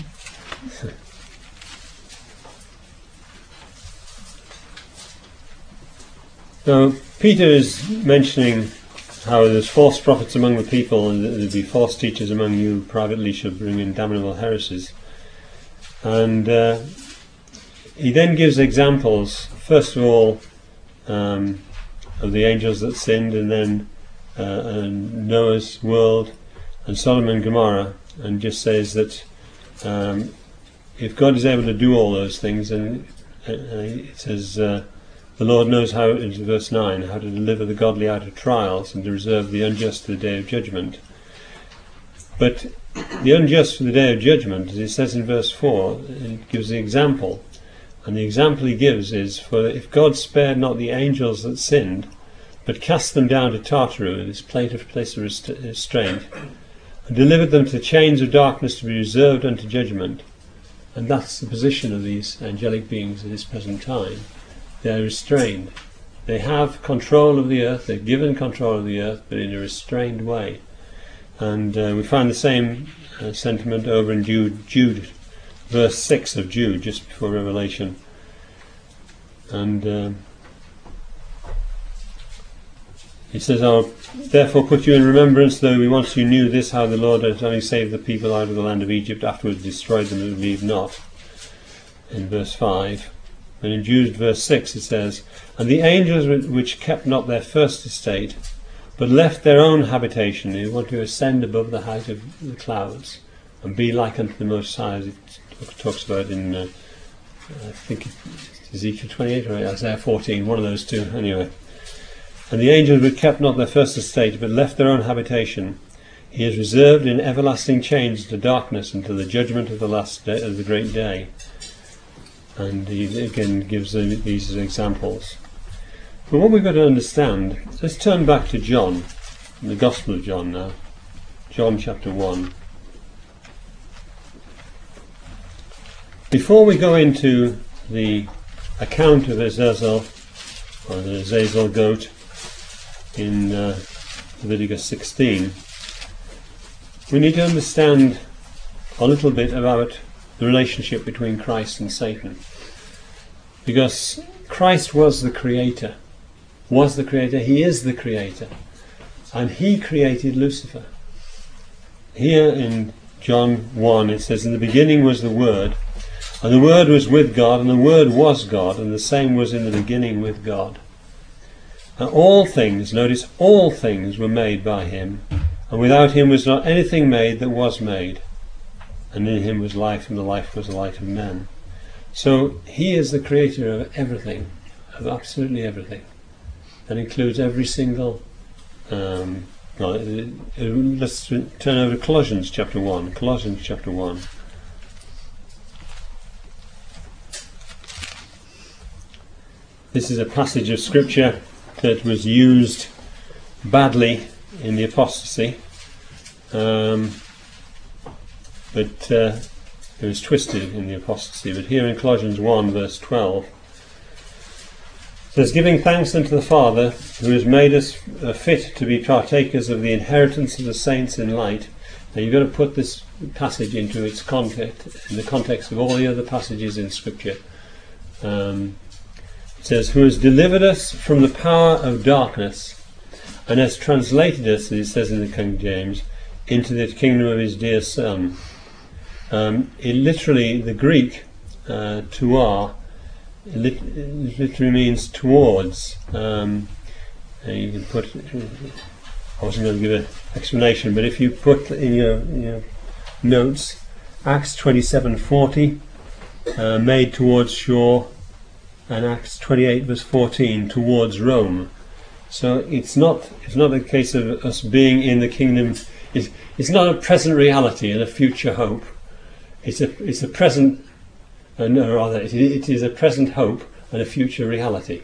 Now, Peter is mentioning how there's false prophets among the people, and there'll be false teachers among you privately shall bring in damnable heresies. And uh, he then gives examples, first of all, um, of the angels that sinned, and then uh, and Noah's world, and Sodom and Gomorrah, and just says that um, if God is able to do all those things, and uh, it says uh, the Lord knows how, in verse nine, how to deliver the godly out of trials and to reserve the unjust for the day of judgment. But the unjust for the day of judgment, as it says in verse four, it gives the example. And the example he gives is, for if God spared not the angels that sinned, but cast them down to Tartarus, this place of restraint, and delivered them to the chains of darkness to be reserved unto judgment. And that's the position of these angelic beings at this present time. They are restrained. They have control of the earth, they're given control of the earth, but in a restrained way. And uh, we find the same uh, sentiment over in Jude, Jude, verse six of Jude, just before Revelation. And uh, he says, I'll therefore put you in remembrance, though we once you knew this, how the Lord has only saved the people out of the land of Egypt, afterwards destroyed them who believed not. In verse five. And in Jude verse six it says, and the angels which kept not their first estate, but left their own habitation, who want to ascend above the height of the clouds, and be like unto the Most High, as it talks about in, uh, I think it's Ezekiel twenty-eight or Isaiah fourteen, one of those two, anyway. And the angels which kept not their first estate, but left their own habitation, he has reserved in everlasting chains to darkness until the judgment of the last day, of the great day. And he again gives these as examples. But what we've got to understand, let's turn back to John, the Gospel of John now. John chapter one. Before we go into the account of Azazel, or the Azazel goat, in uh, Leviticus sixteen, we need to understand a little bit about the relationship between Christ and Satan. Because Christ was the creator, was the creator, he is the creator, and he created Lucifer. Here in John one it says, in the beginning was the Word, and the Word was with God, and the Word was God, and the same was in the beginning with God. And all things, notice, all things were made by him, and without him was not anything made that was made. And in him was life, and the life was the light of men. So he is the creator of everything, of absolutely everything. That includes every single... Um, no, it, it, let's turn over to Colossians chapter one. Colossians chapter one. This is a passage of scripture that was used badly in the apostasy, um, but uh, it was twisted in the apostasy. But here in Colossians one verse twelve it says, giving thanks unto the Father who has made us uh, fit to be partakers of the inheritance of the saints in light. Now you've got to put this passage into its context, in the context of all the other passages in scripture. Um, It says, who has delivered us from the power of darkness and has translated us, as it says in the King James, into the kingdom of his dear Son. Um, it literally, the Greek, uh, tuar, it lit- it literally means towards. Um, you can put, I wasn't going to give an explanation, but if you put in your, in your notes, Acts twenty-seven forty, uh, made towards shore, and Acts twenty-eight verse fourteen, towards Rome. So it's not it's not a case of us being in the kingdom. It's, it's not a present reality and a future hope. It's a it's a present, uh, no, rather it, it is a present hope and a future reality.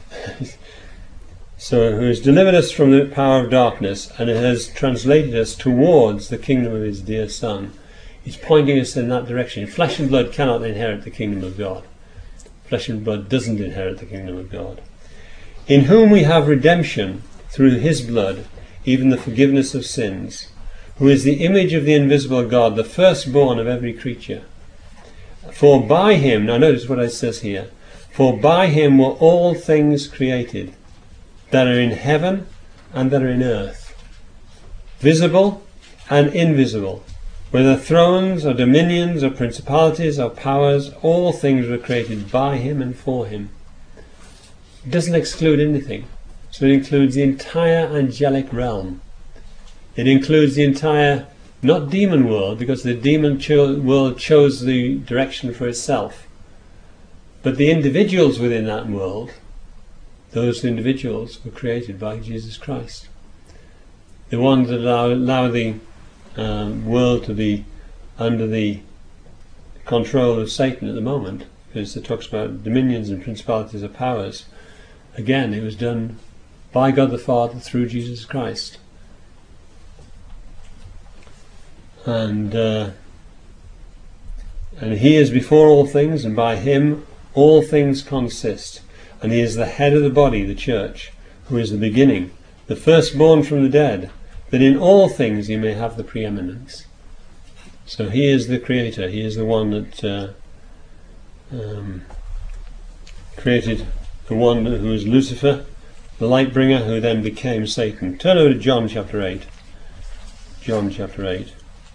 So who has delivered us from the power of darkness and has translated us towards the kingdom of his dear Son. He's pointing us in that direction. Flesh and blood cannot inherit the kingdom of God. Flesh and blood doesn't inherit the kingdom of God. In whom we have redemption through his blood, even the forgiveness of sins, who is the image of the invisible God, the firstborn of every creature. For by him, now notice what it says here, for by him were all things created, that are in heaven and that are in earth, visible and invisible, whether thrones or dominions or principalities or powers, all things were created by him and for him. It doesn't exclude anything. So it includes the entire angelic realm. It includes the entire, not demon world, because the demon cho- world chose the direction for itself, but the individuals within that world. Those individuals were created by Jesus Christ. The ones that allow, allow the um, world to be under the control of Satan at the moment, because it talks about dominions and principalities of powers. Again, it was done by God the Father through Jesus Christ. And uh, and he is before all things, and by him all things consist. And he is the head of the body, the church, who is the beginning, the firstborn from the dead, that in all things he may have the preeminence. So he is the creator. He is the one that uh, um, created the one who is Lucifer, the light bringer, who then became Satan. Turn over to John chapter eight. John chapter eight.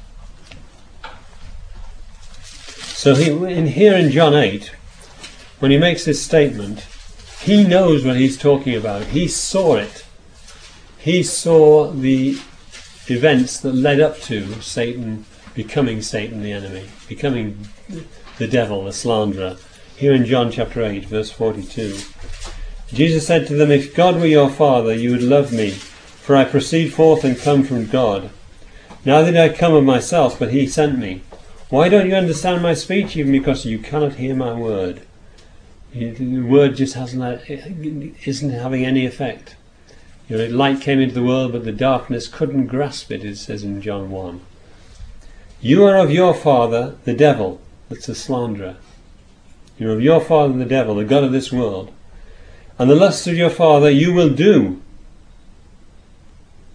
So he, in here in John eight, when he makes this statement, he knows what he's talking about. He saw it. He saw the events that led up to Satan becoming Satan the enemy, becoming the devil, the slanderer. Here in John chapter eight, verse forty-two. Jesus said to them, if God were your Father, you would love me, for I proceed forth and come from God. Neither did I come of myself, but he sent me. Why don't you understand my speech, even because you cannot hear my word? The word just hasn't, isn't having any effect. You know, light came into the world, but the darkness couldn't grasp it, it says in John one. You are of your father, the devil. That's a slanderer. You are of your father, the devil, the god of this world. And the lusts of your father you will do.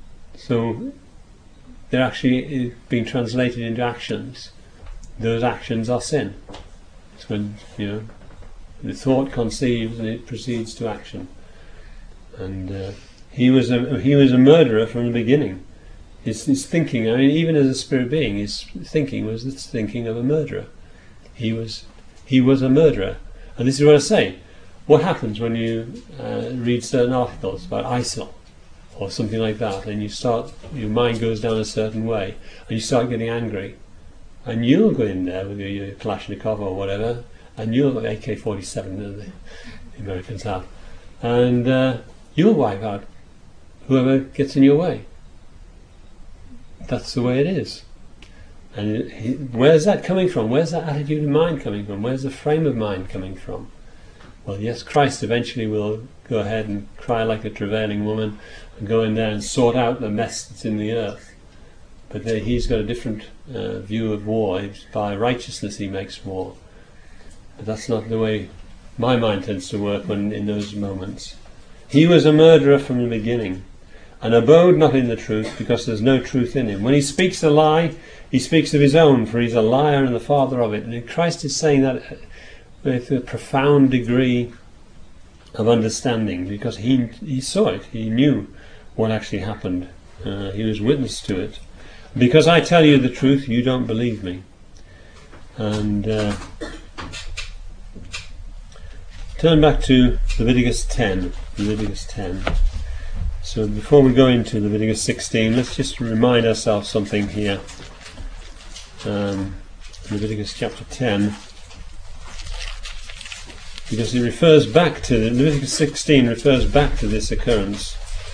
So they're actually being translated into actions. Those actions are sin. It's when, you know, the thought conceives and it proceeds to action. And uh, he was a he was a murderer from the beginning. His, his thinking, I mean, even as a spirit being, his thinking was the thinking of a murderer. He was he was a murderer. And this is what I say. What happens when you uh, read certain articles about ISIL or something like that, and you start, your mind goes down a certain way, and you start getting angry, and you'll go in there with your, your Kalashnikov or whatever, and you'll A K forty-seven that the Americans have, and uh, you'll wipe out whoever gets in your way. That's the way it is. And it, he, where's that coming from? Where's that attitude of mind coming from? Where's the frame of mind coming from? Well, yes, Christ eventually will go ahead and cry like a travailing woman and go in there and sort out the mess that's in the earth. But there, he's got a different uh, view of war. It's by righteousness he makes war. But that's not the way my mind tends to work when in those moments. He was a murderer from the beginning, and abode not in the truth, because there's no truth in him. When he speaks a lie, he speaks of his own, for he's a liar and the father of it. And Christ is saying that with a profound degree of understanding, because he he saw it, he knew what actually happened, uh, he was witness to it. Because I tell you the truth, you don't believe me. And uh, turn back to Leviticus ten. Leviticus ten. So before we go into Leviticus sixteen, let's just remind ourselves something here. Um, Leviticus chapter ten. Because it refers back to, Leviticus sixteen refers back to this occurrence.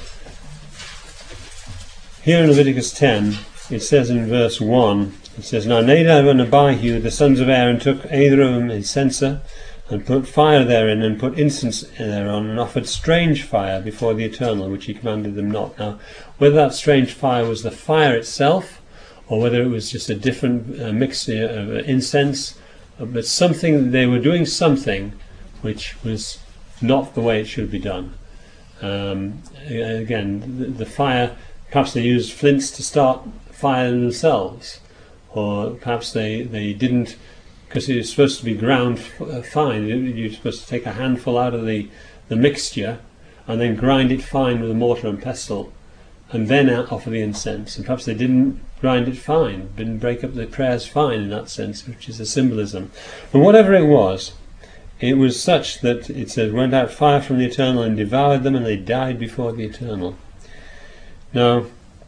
Here in Leviticus ten, it says in verse one, it says, Now Nadab and Abihu, the sons of Aaron, took either of them his censer, and put fire therein, and put incense thereon, and offered strange fire before the Eternal, which he commanded them not. Now, whether that strange fire was the fire itself, or whether it was just a different uh, mixture of uh, incense, uh, but something, they were doing something which was not the way it should be done. Um, again, the, the fire, perhaps they used flints to start fire themselves, or perhaps they, they didn't, because it was supposed to be ground uh, fine. You're supposed to take a handful out of the, the mixture and then grind it fine with a mortar and pestle, and then offer the incense. And perhaps they didn't grind it fine, didn't break up the prayers fine in that sense, which is a symbolism. But whatever it was, it was such that it says, went out fire from the Eternal and devoured them, and they died before the Eternal. Now,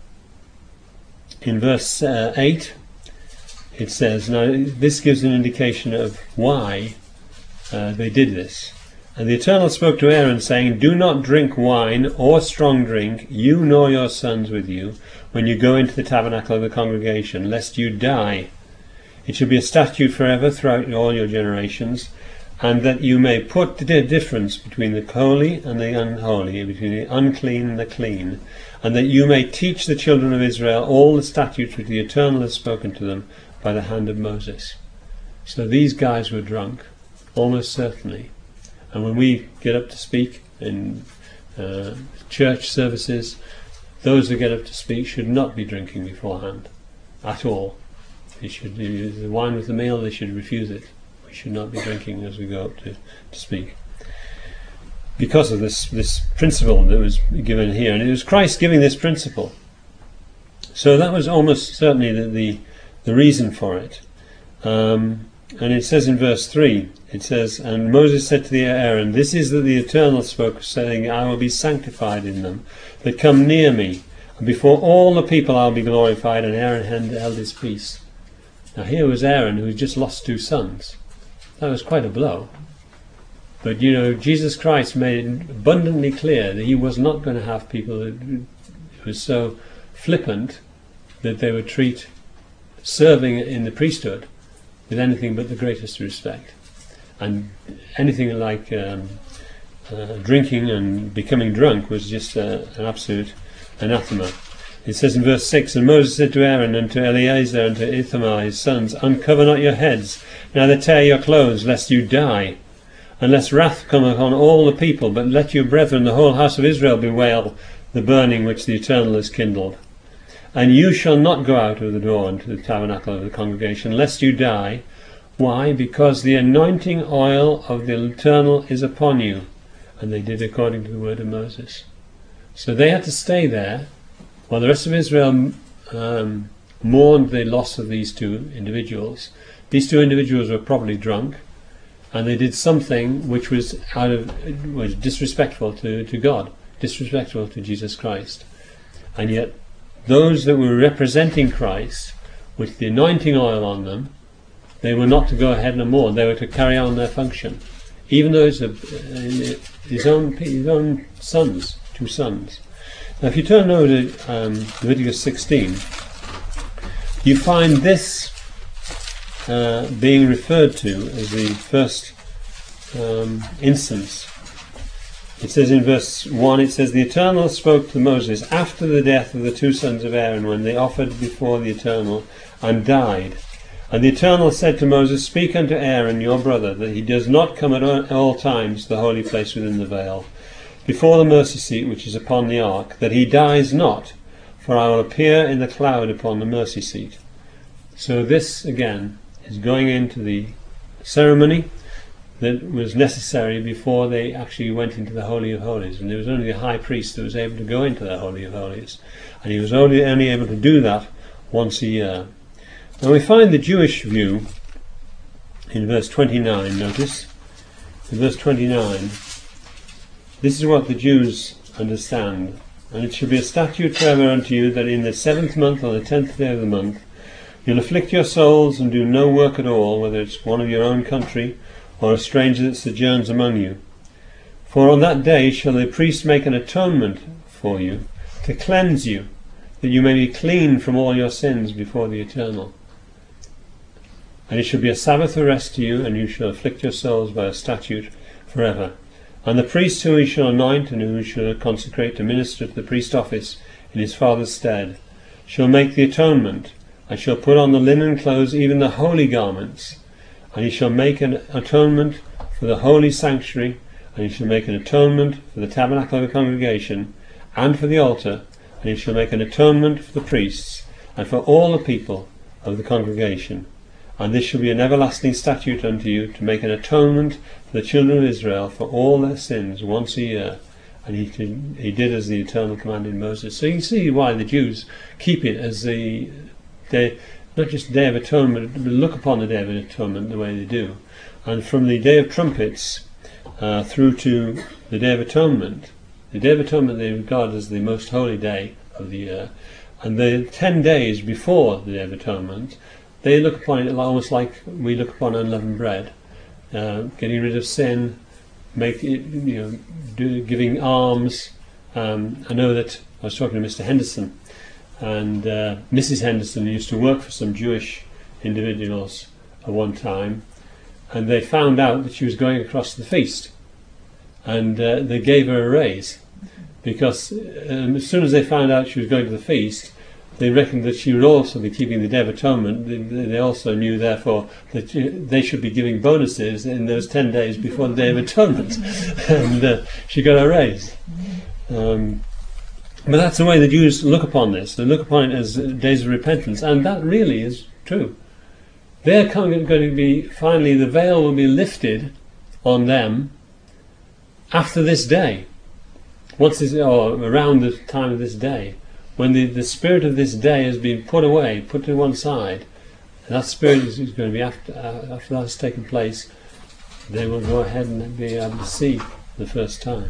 in verse uh, eight, it says, now this gives an indication of why uh, they did this. And the Eternal spoke to Aaron, saying, Do not drink wine or strong drink, you nor your sons with you, when you go into the tabernacle of the congregation, lest you die. It shall be a statute forever throughout all your generations, and that you may put the difference between the holy and the unholy, between the unclean and the clean, and that you may teach the children of Israel all the statutes which the Eternal has spoken to them by the hand of Moses. So these guys were drunk, almost certainly. And when we get up to speak in uh, church services, those who get up to speak should not be drinking beforehand at all. They should do the wine with the meal, they should refuse it. We should not be drinking as we go up to, to speak. Because of this, this principle that was given here. And it was Christ giving this principle. So that was almost certainly the, the, the reason for it. Um, and it says in verse three, it says, And Moses said to the Aaron, This is that the Eternal spoke, saying, I will be sanctified in them that come near me, and before all the people I'll be glorified. And Aaron held his peace. Now here was Aaron, who had just lost two sons. That was quite a blow. But you know, Jesus Christ made it abundantly clear that he was not going to have people that was so flippant that they would treat serving in the priesthood with anything but the greatest respect. And anything like um, uh, drinking and becoming drunk was just uh, an absolute anathema. It says in verse six, And Moses said to Aaron and to Eleazar and to Ithamar his sons, Uncover not your heads, neither tear your clothes, lest you die. Unless wrath come upon all the people, but let your brethren, the whole house of Israel, bewail the burning which the Eternal has kindled. And you shall not go out of the door into the tabernacle of the congregation, lest you die. Why? Because the anointing oil of the Eternal is upon you. And they did according to the word of Moses. So they had to stay there, while the rest of Israel um, mourned the loss of these two individuals. These two individuals were probably drunk, and they did something which was out of was disrespectful to, to God, disrespectful to Jesus Christ. And yet those that were representing Christ, with the anointing oil on them, they were not to go ahead no more. They were to carry on their function, even though it's a, his own his own sons, two sons. Now, if you turn over to um, Leviticus sixteen, you find this uh, being referred to as the first um, instance. It says in verse one, it says, "The Eternal spoke to Moses after the death of the two sons of Aaron, when they offered before the Eternal and died. And the Eternal said to Moses, Speak unto Aaron your brother, that he does not come at all times to the holy place within the veil, before the mercy seat which is upon the ark, that he dies not, for I will appear in the cloud upon the mercy seat." So this, again, is going into the ceremony that was necessary before they actually went into the Holy of Holies. And there was only the high priest that was able to go into the Holy of Holies. And he was only, only able to do that once a year. Now we find the Jewish view in verse twenty-nine, notice. In verse twenty-nine, this is what the Jews understand. "And it shall be a statute forever unto you, that in the seventh month, on the tenth day of the month, you'll afflict your souls and do no work at all, whether it's one of your own country, or a stranger that sojourns among you. For on that day shall the priest make an atonement for you, to cleanse you, that you may be clean from all your sins before the Eternal. And it shall be a Sabbath of rest to you, and you shall afflict your souls by a statute forever. And the priest whom he shall anoint, and whom he shall consecrate to minister to the priest office in his father's stead, shall make the atonement, and shall put on the linen clothes, even the holy garments. And he shall make an atonement for the holy sanctuary, and he shall make an atonement for the tabernacle of the congregation, and for the altar, and he shall make an atonement for the priests, and for all the people of the congregation. And this shall be an everlasting statute unto you, to make an atonement for the children of Israel for all their sins once a year." And he did, he did as the Eternal commanded Moses. So you can see why the Jews keep it as the day, not just the Day of Atonement, but look upon the Day of Atonement the way they do. And from the Day of Trumpets uh, through to the Day of Atonement, the Day of Atonement they regard as the most holy day of the year. And the ten days before the Day of Atonement, they look upon it almost like we look upon unleavened bread, uh, getting rid of sin, make it, you know, do, giving alms. Um, I know that I was talking to Mister Henderson, and uh, Missus Henderson used to work for some Jewish individuals at one time, and they found out that she was going across the feast, and uh, they gave her a raise, because um, as soon as they found out she was going to the feast, they reckoned that she would also be keeping the Day of Atonement. They, they also knew, therefore, that they should be giving bonuses in those ten days before the Day of Atonement, and uh, she got a raise. Um, But that's the way the Jews look upon this. They look upon it as days of repentance, and that really is true. They're going to be, finally, the veil will be lifted on them after this day, once this, or around the time of this day, when the, the spirit of this day has been put away, put to one side. And that spirit is, is going to be, after, uh, after that has taken place, they will go ahead and be able to see the first time.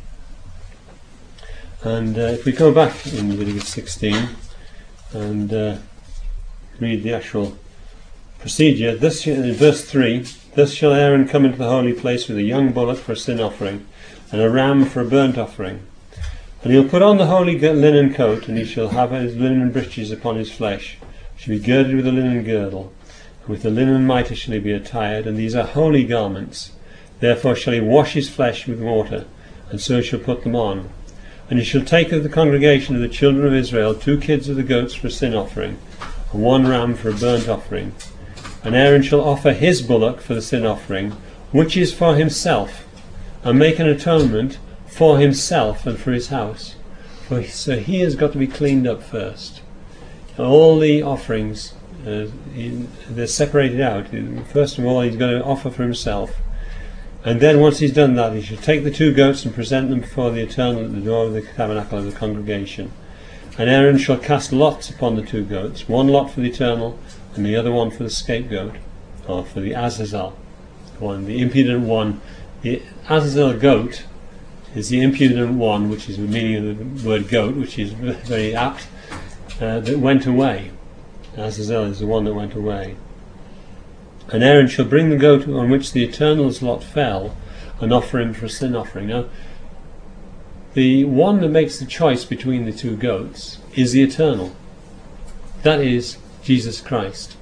And uh, if we go back in Leviticus sixteen and uh, read the actual procedure, this in verse three, "Thus shall Aaron come into the holy place with a young bullock for a sin offering, and a ram for a burnt offering. And he'll put on the holy linen coat, and he shall have his linen breeches upon his flesh, shall be girded with a linen girdle, and with the linen mitre shall he be attired, and these are holy garments. Therefore shall he wash his flesh with water, and so shall put them on. And he shall take of the congregation of the children of Israel two kids of the goats for a sin offering, and one ram for a burnt offering. And Aaron shall offer his bullock for the sin offering, which is for himself, and make an atonement for himself and for his house. For so he has got to be cleaned up first. all the offerings, uh, he, they're separated out. First of all, he's going to offer for himself. And then once he's done that, he shall take the two goats and present them before the Eternal at the door of the tabernacle of the congregation. And Aaron shall cast lots upon the two goats, one lot for the Eternal, and the other one for the scapegoat, or for the Azazel, one, the impudent one. The Azazel goat is the impudent one, which is the meaning of the word goat, which is very apt, uh, that went away. Azazel is the one that went away. And Aaron shall bring the goat on which the Eternal's lot fell, and offer him for a sin offering. Now, the one that makes the choice between the two goats is the Eternal. That is Jesus Christ.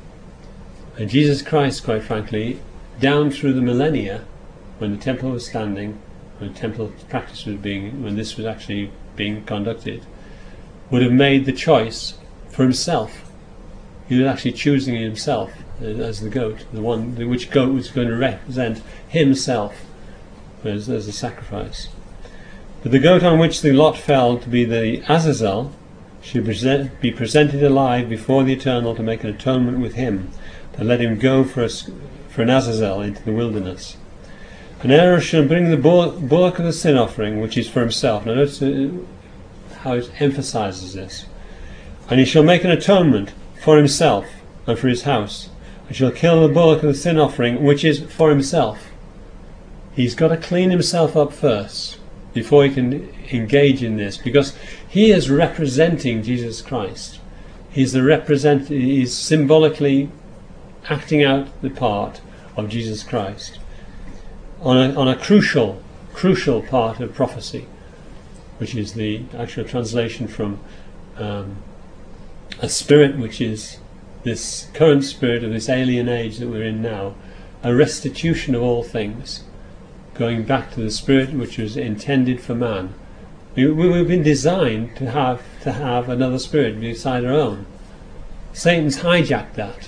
And Jesus Christ, quite frankly, down through the millennia, when the temple was standing, when the temple practice was being, when this was actually being conducted, would have made the choice for himself. He was actually choosing himself as the goat, the one, which goat was going to represent himself as, as a sacrifice. But the goat on which the lot fell to be the Azazel should present, be presented alive before the Eternal to make an atonement with him, to let him go for, a, for an Azazel into the wilderness. And Aaron shall bring the bullock of the sin offering, which is for himself. Now notice how it emphasizes this. And he shall make an atonement for himself and for his house, and shall kill the bullock of the sin offering, which is for himself. He's got to clean himself up first before he can engage in this, because he is representing Jesus Christ. He's the represent. He's symbolically acting out the part of Jesus Christ on a, on a crucial, crucial part of prophecy, which is the actual translation from um, a spirit which is this current spirit of this alien age that we're in now, a restitution of all things, going back to the spirit which was intended for man. We, we've been designed to have to have another spirit beside our own. Satan's hijacked that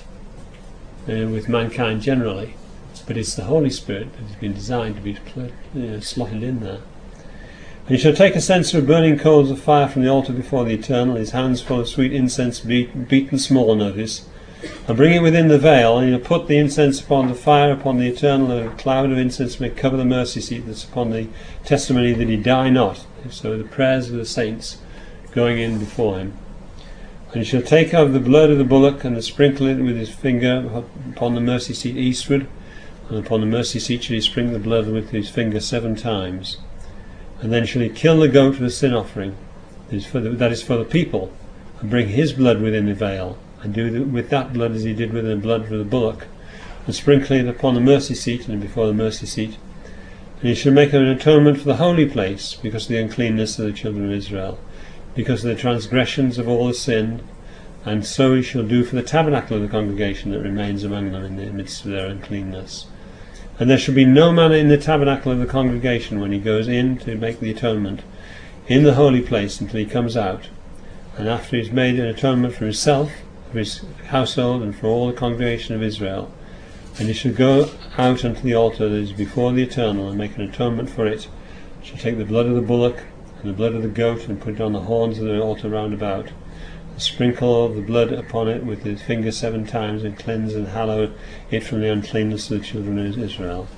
uh, with mankind generally, but it's the Holy Spirit that has been designed to be you know, slotted in there. And he shall take a censer of burning coals of fire from the altar before the Eternal, his hands full of sweet incense beat, beaten small, notice, and bring it within the veil, and he'll put the incense upon the fire upon the Eternal, and a cloud of incense may cover the mercy seat that's upon the testimony that he die not. So the prayers of the saints going in before him. And he shall take of the blood of the bullock and sprinkle it with his finger upon the mercy seat eastward, and upon the mercy seat shall he sprinkle the blood with his finger seven times. And then shall he kill the goat for the sin offering, that is for the, that is for the people, and bring his blood within the veil, and do the, with that blood as he did with the blood for the bullock, and sprinkle it upon the mercy seat and before the mercy seat. And he shall make an atonement for the holy place, because of the uncleanness of the children of Israel, because of the transgressions of all the sin, and so he shall do for the tabernacle of the congregation that remains among them in the midst of their uncleanness. And there shall be no man in the tabernacle of the congregation when he goes in to make the atonement in the holy place until he comes out. And after he has made an atonement for himself, for his household, and for all the congregation of Israel, and he shall go out unto the altar that is before the Eternal, and make an atonement for it. He shall take the blood of the bullock and the blood of the goat, and put it on the horns of the altar round about, and sprinkle the blood upon it with his finger seven times, and cleanse and hallow it from the uncleanness of the children of Israel.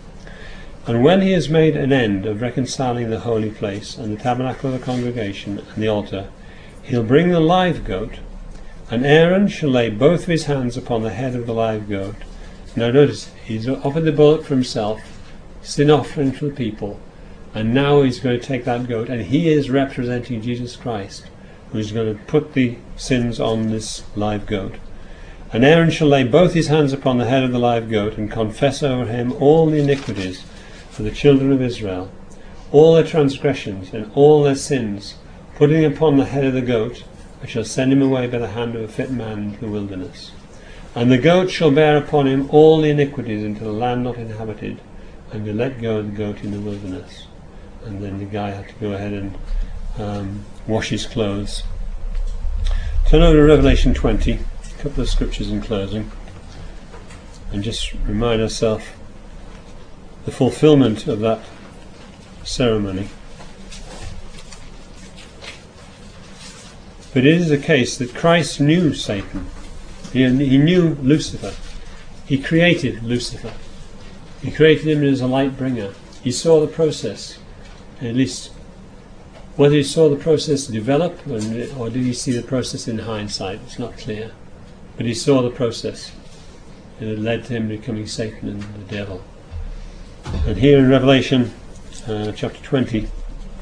And when he has made an end of reconciling the holy place, and the tabernacle of the congregation, and the altar, he'll bring the live goat, and Aaron shall lay both of his hands upon the head of the live goat. Now notice, he's offered the bullock for himself, sin offering for the people, and now he's going to take that goat, and he is representing Jesus Christ, who is going to put the sins on this live goat. And Aaron shall lay both his hands upon the head of the live goat, and confess over him all the iniquities of the children of Israel, all their transgressions and all their sins, putting upon the head of the goat. I shall send him away by the hand of a fit man into the wilderness. And the goat shall bear upon him all the iniquities into the land not inhabited, and be let go of the goat in the wilderness. And then the guy had to go ahead and um, wash his clothes. Turn over to Revelation twenty, a couple of scriptures in closing, and just remind ourselves the fulfillment of that ceremony. But it is a case that Christ knew Satan. He, he knew Lucifer. He created Lucifer. He created him as a light bringer. He saw the process, at least whether he saw the process develop or did he see the process in hindsight, it's not clear. But he saw the process, and it led to him becoming Satan and the devil. And here in Revelation uh, chapter twenty,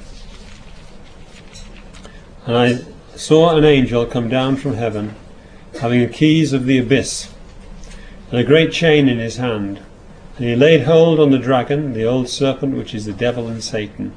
and I saw an angel come down from heaven, having the keys of the abyss, and a great chain in his hand. And he laid hold on the dragon, the old serpent, which is the devil and Satan.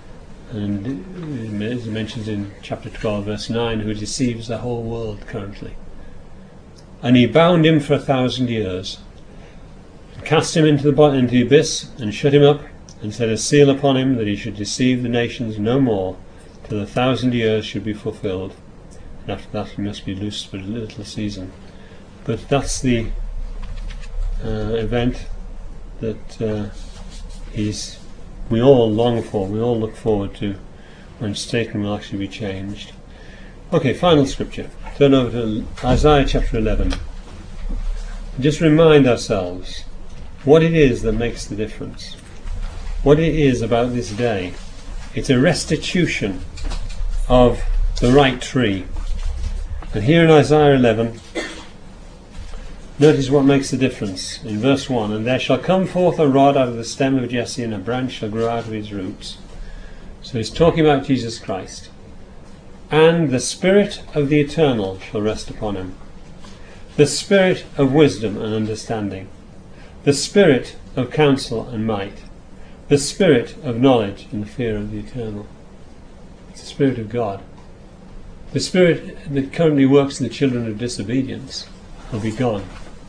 And it mentions in chapter twelve, verse nine, who deceives the whole world currently. And he bound him for a thousand years, and cast him into the, into the abyss, and shut him up, and set a seal upon him, that he should deceive the nations no more, till the thousand years should be fulfilled. And after that he must be loosed for a little season. But that's the uh, event that uh, he's we all long for, we all look forward to, when Satan will actually be changed. Okay, final scripture. Turn over to Isaiah chapter eleven. Just remind ourselves what it is that makes the difference. What it is about this day. It's a restitution of the right tree. And here in Isaiah eleven, notice what makes the difference. In verse one, and there shall come forth a rod out of the stem of Jesse, and a branch shall grow out of his roots. So he's talking about Jesus Christ. And the Spirit of the Eternal shall rest upon him. The Spirit of wisdom and understanding. The Spirit of counsel and might. The Spirit of knowledge and the fear of the Eternal. It's the Spirit of God. The Spirit that currently works in the children of disobedience will be gone.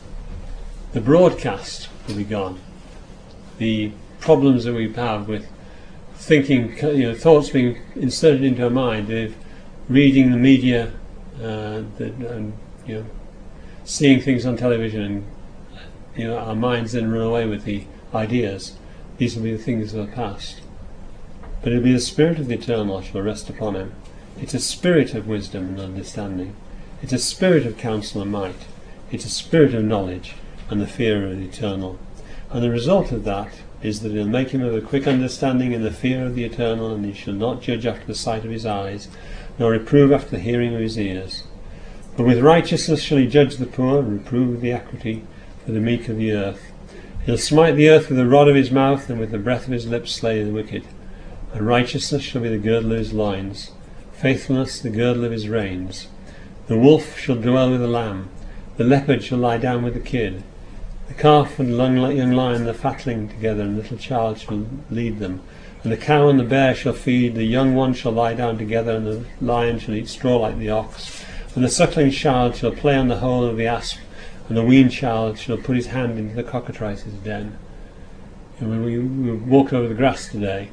The broadcast will be gone. The problems that we have with thinking, you know, thoughts being inserted into our mind, of reading the media, uh, the, and you know, seeing things on television, and you know, our minds then run away with the ideas. These will be the things of the past. But it will be the Spirit of the Eternal shall rest upon him. It's a spirit of wisdom and understanding. It's a spirit of counsel and might. It's a spirit of knowledge and the fear of the Eternal. And the result of that is that it will make him of a quick understanding in the fear of the Eternal, and he shall not judge after the sight of his eyes, nor reprove after the hearing of his ears. But with righteousness shall he judge the poor, and reprove the equity for the meek of the earth. He'll smite the earth with the rod of his mouth, and with the breath of his lips slay the wicked. And righteousness shall be the girdle of his loins, faithfulness the girdle of his reins. The wolf shall dwell with the lamb, the leopard shall lie down with the kid. The calf and young lion, the fatling together, and the little child shall lead them. And the cow and the bear shall feed, the young one shall lie down together, and the lion shall eat straw like the ox. And the suckling child shall play on the hole of the asp, and the weaned child shall put his hand into the cockatrice's den. And when we, we walked over the grass today,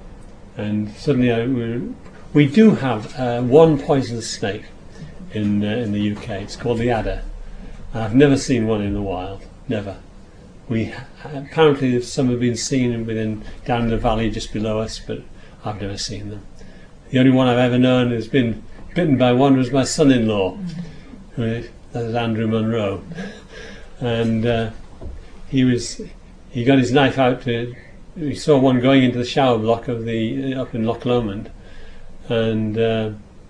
and suddenly I, we, we do have uh, one poisonous snake in uh, in the U K. It's called the adder. I've never seen one in the wild. Never. We apparently some have been seen within down in the valley just below us, but I've never seen them. The only one I've ever known who's been bitten by one was my son-in-law. Mm-hmm. That was Andrew Munro, and uh, he was he got his knife out to. We saw one going into the shower block of the up in Loch Lomond, and uh,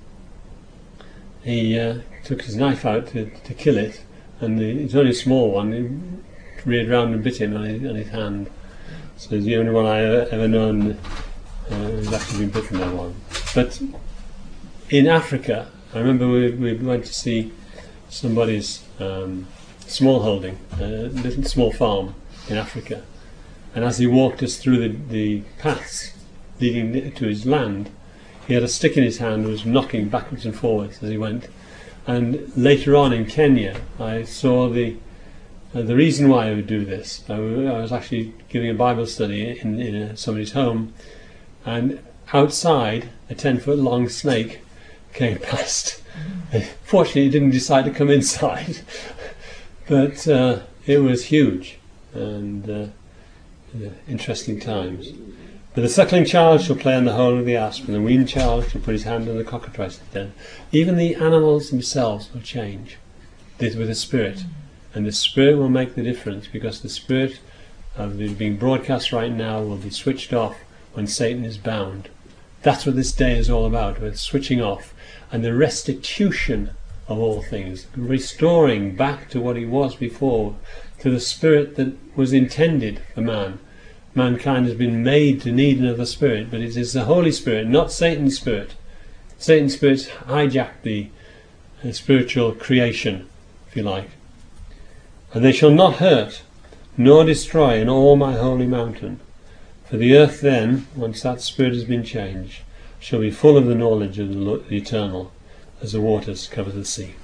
he uh, took his knife out to, to kill it. And the, it's only a small one. He reared round and bit him on his, on his hand. So it's the only one I ever, ever known uh, who's actually been bitten by one. But in Africa, I remember we, we went to see somebody's um, small holding, a little small farm in Africa. And as he walked us through the, the paths leading to his land, he had a stick in his hand and was knocking backwards and forwards as he went. And later on in Kenya, I saw the uh, the reason why I would do this. I, w- I was actually giving a Bible study in, in a, somebody's home, and outside a ten-foot long snake came past. Fortunately, it didn't decide to come inside, but uh, it was huge and uh, uh, interesting times. But the suckling child shall play on the hole of the asp, and the weaned child shall put his hand on the cockatrice den. Even the animals themselves will change this with the Spirit, and the Spirit will make the difference, because the Spirit uh, that is being broadcast right now will be switched off when Satan is bound. That's what this day is all about, with switching off and the restitution of all things, restoring back to what he was before, to the spirit that was intended for man. Mankind has been made to need another spirit, but it is the Holy Spirit, not Satan's spirit. Satan's spirit hijacked the uh, spiritual creation, if you like. And they shall not hurt, nor destroy in all my holy mountain. For the earth then, once that spirit has been changed, shall be full of the knowledge of the Eternal, as the waters cover the sea.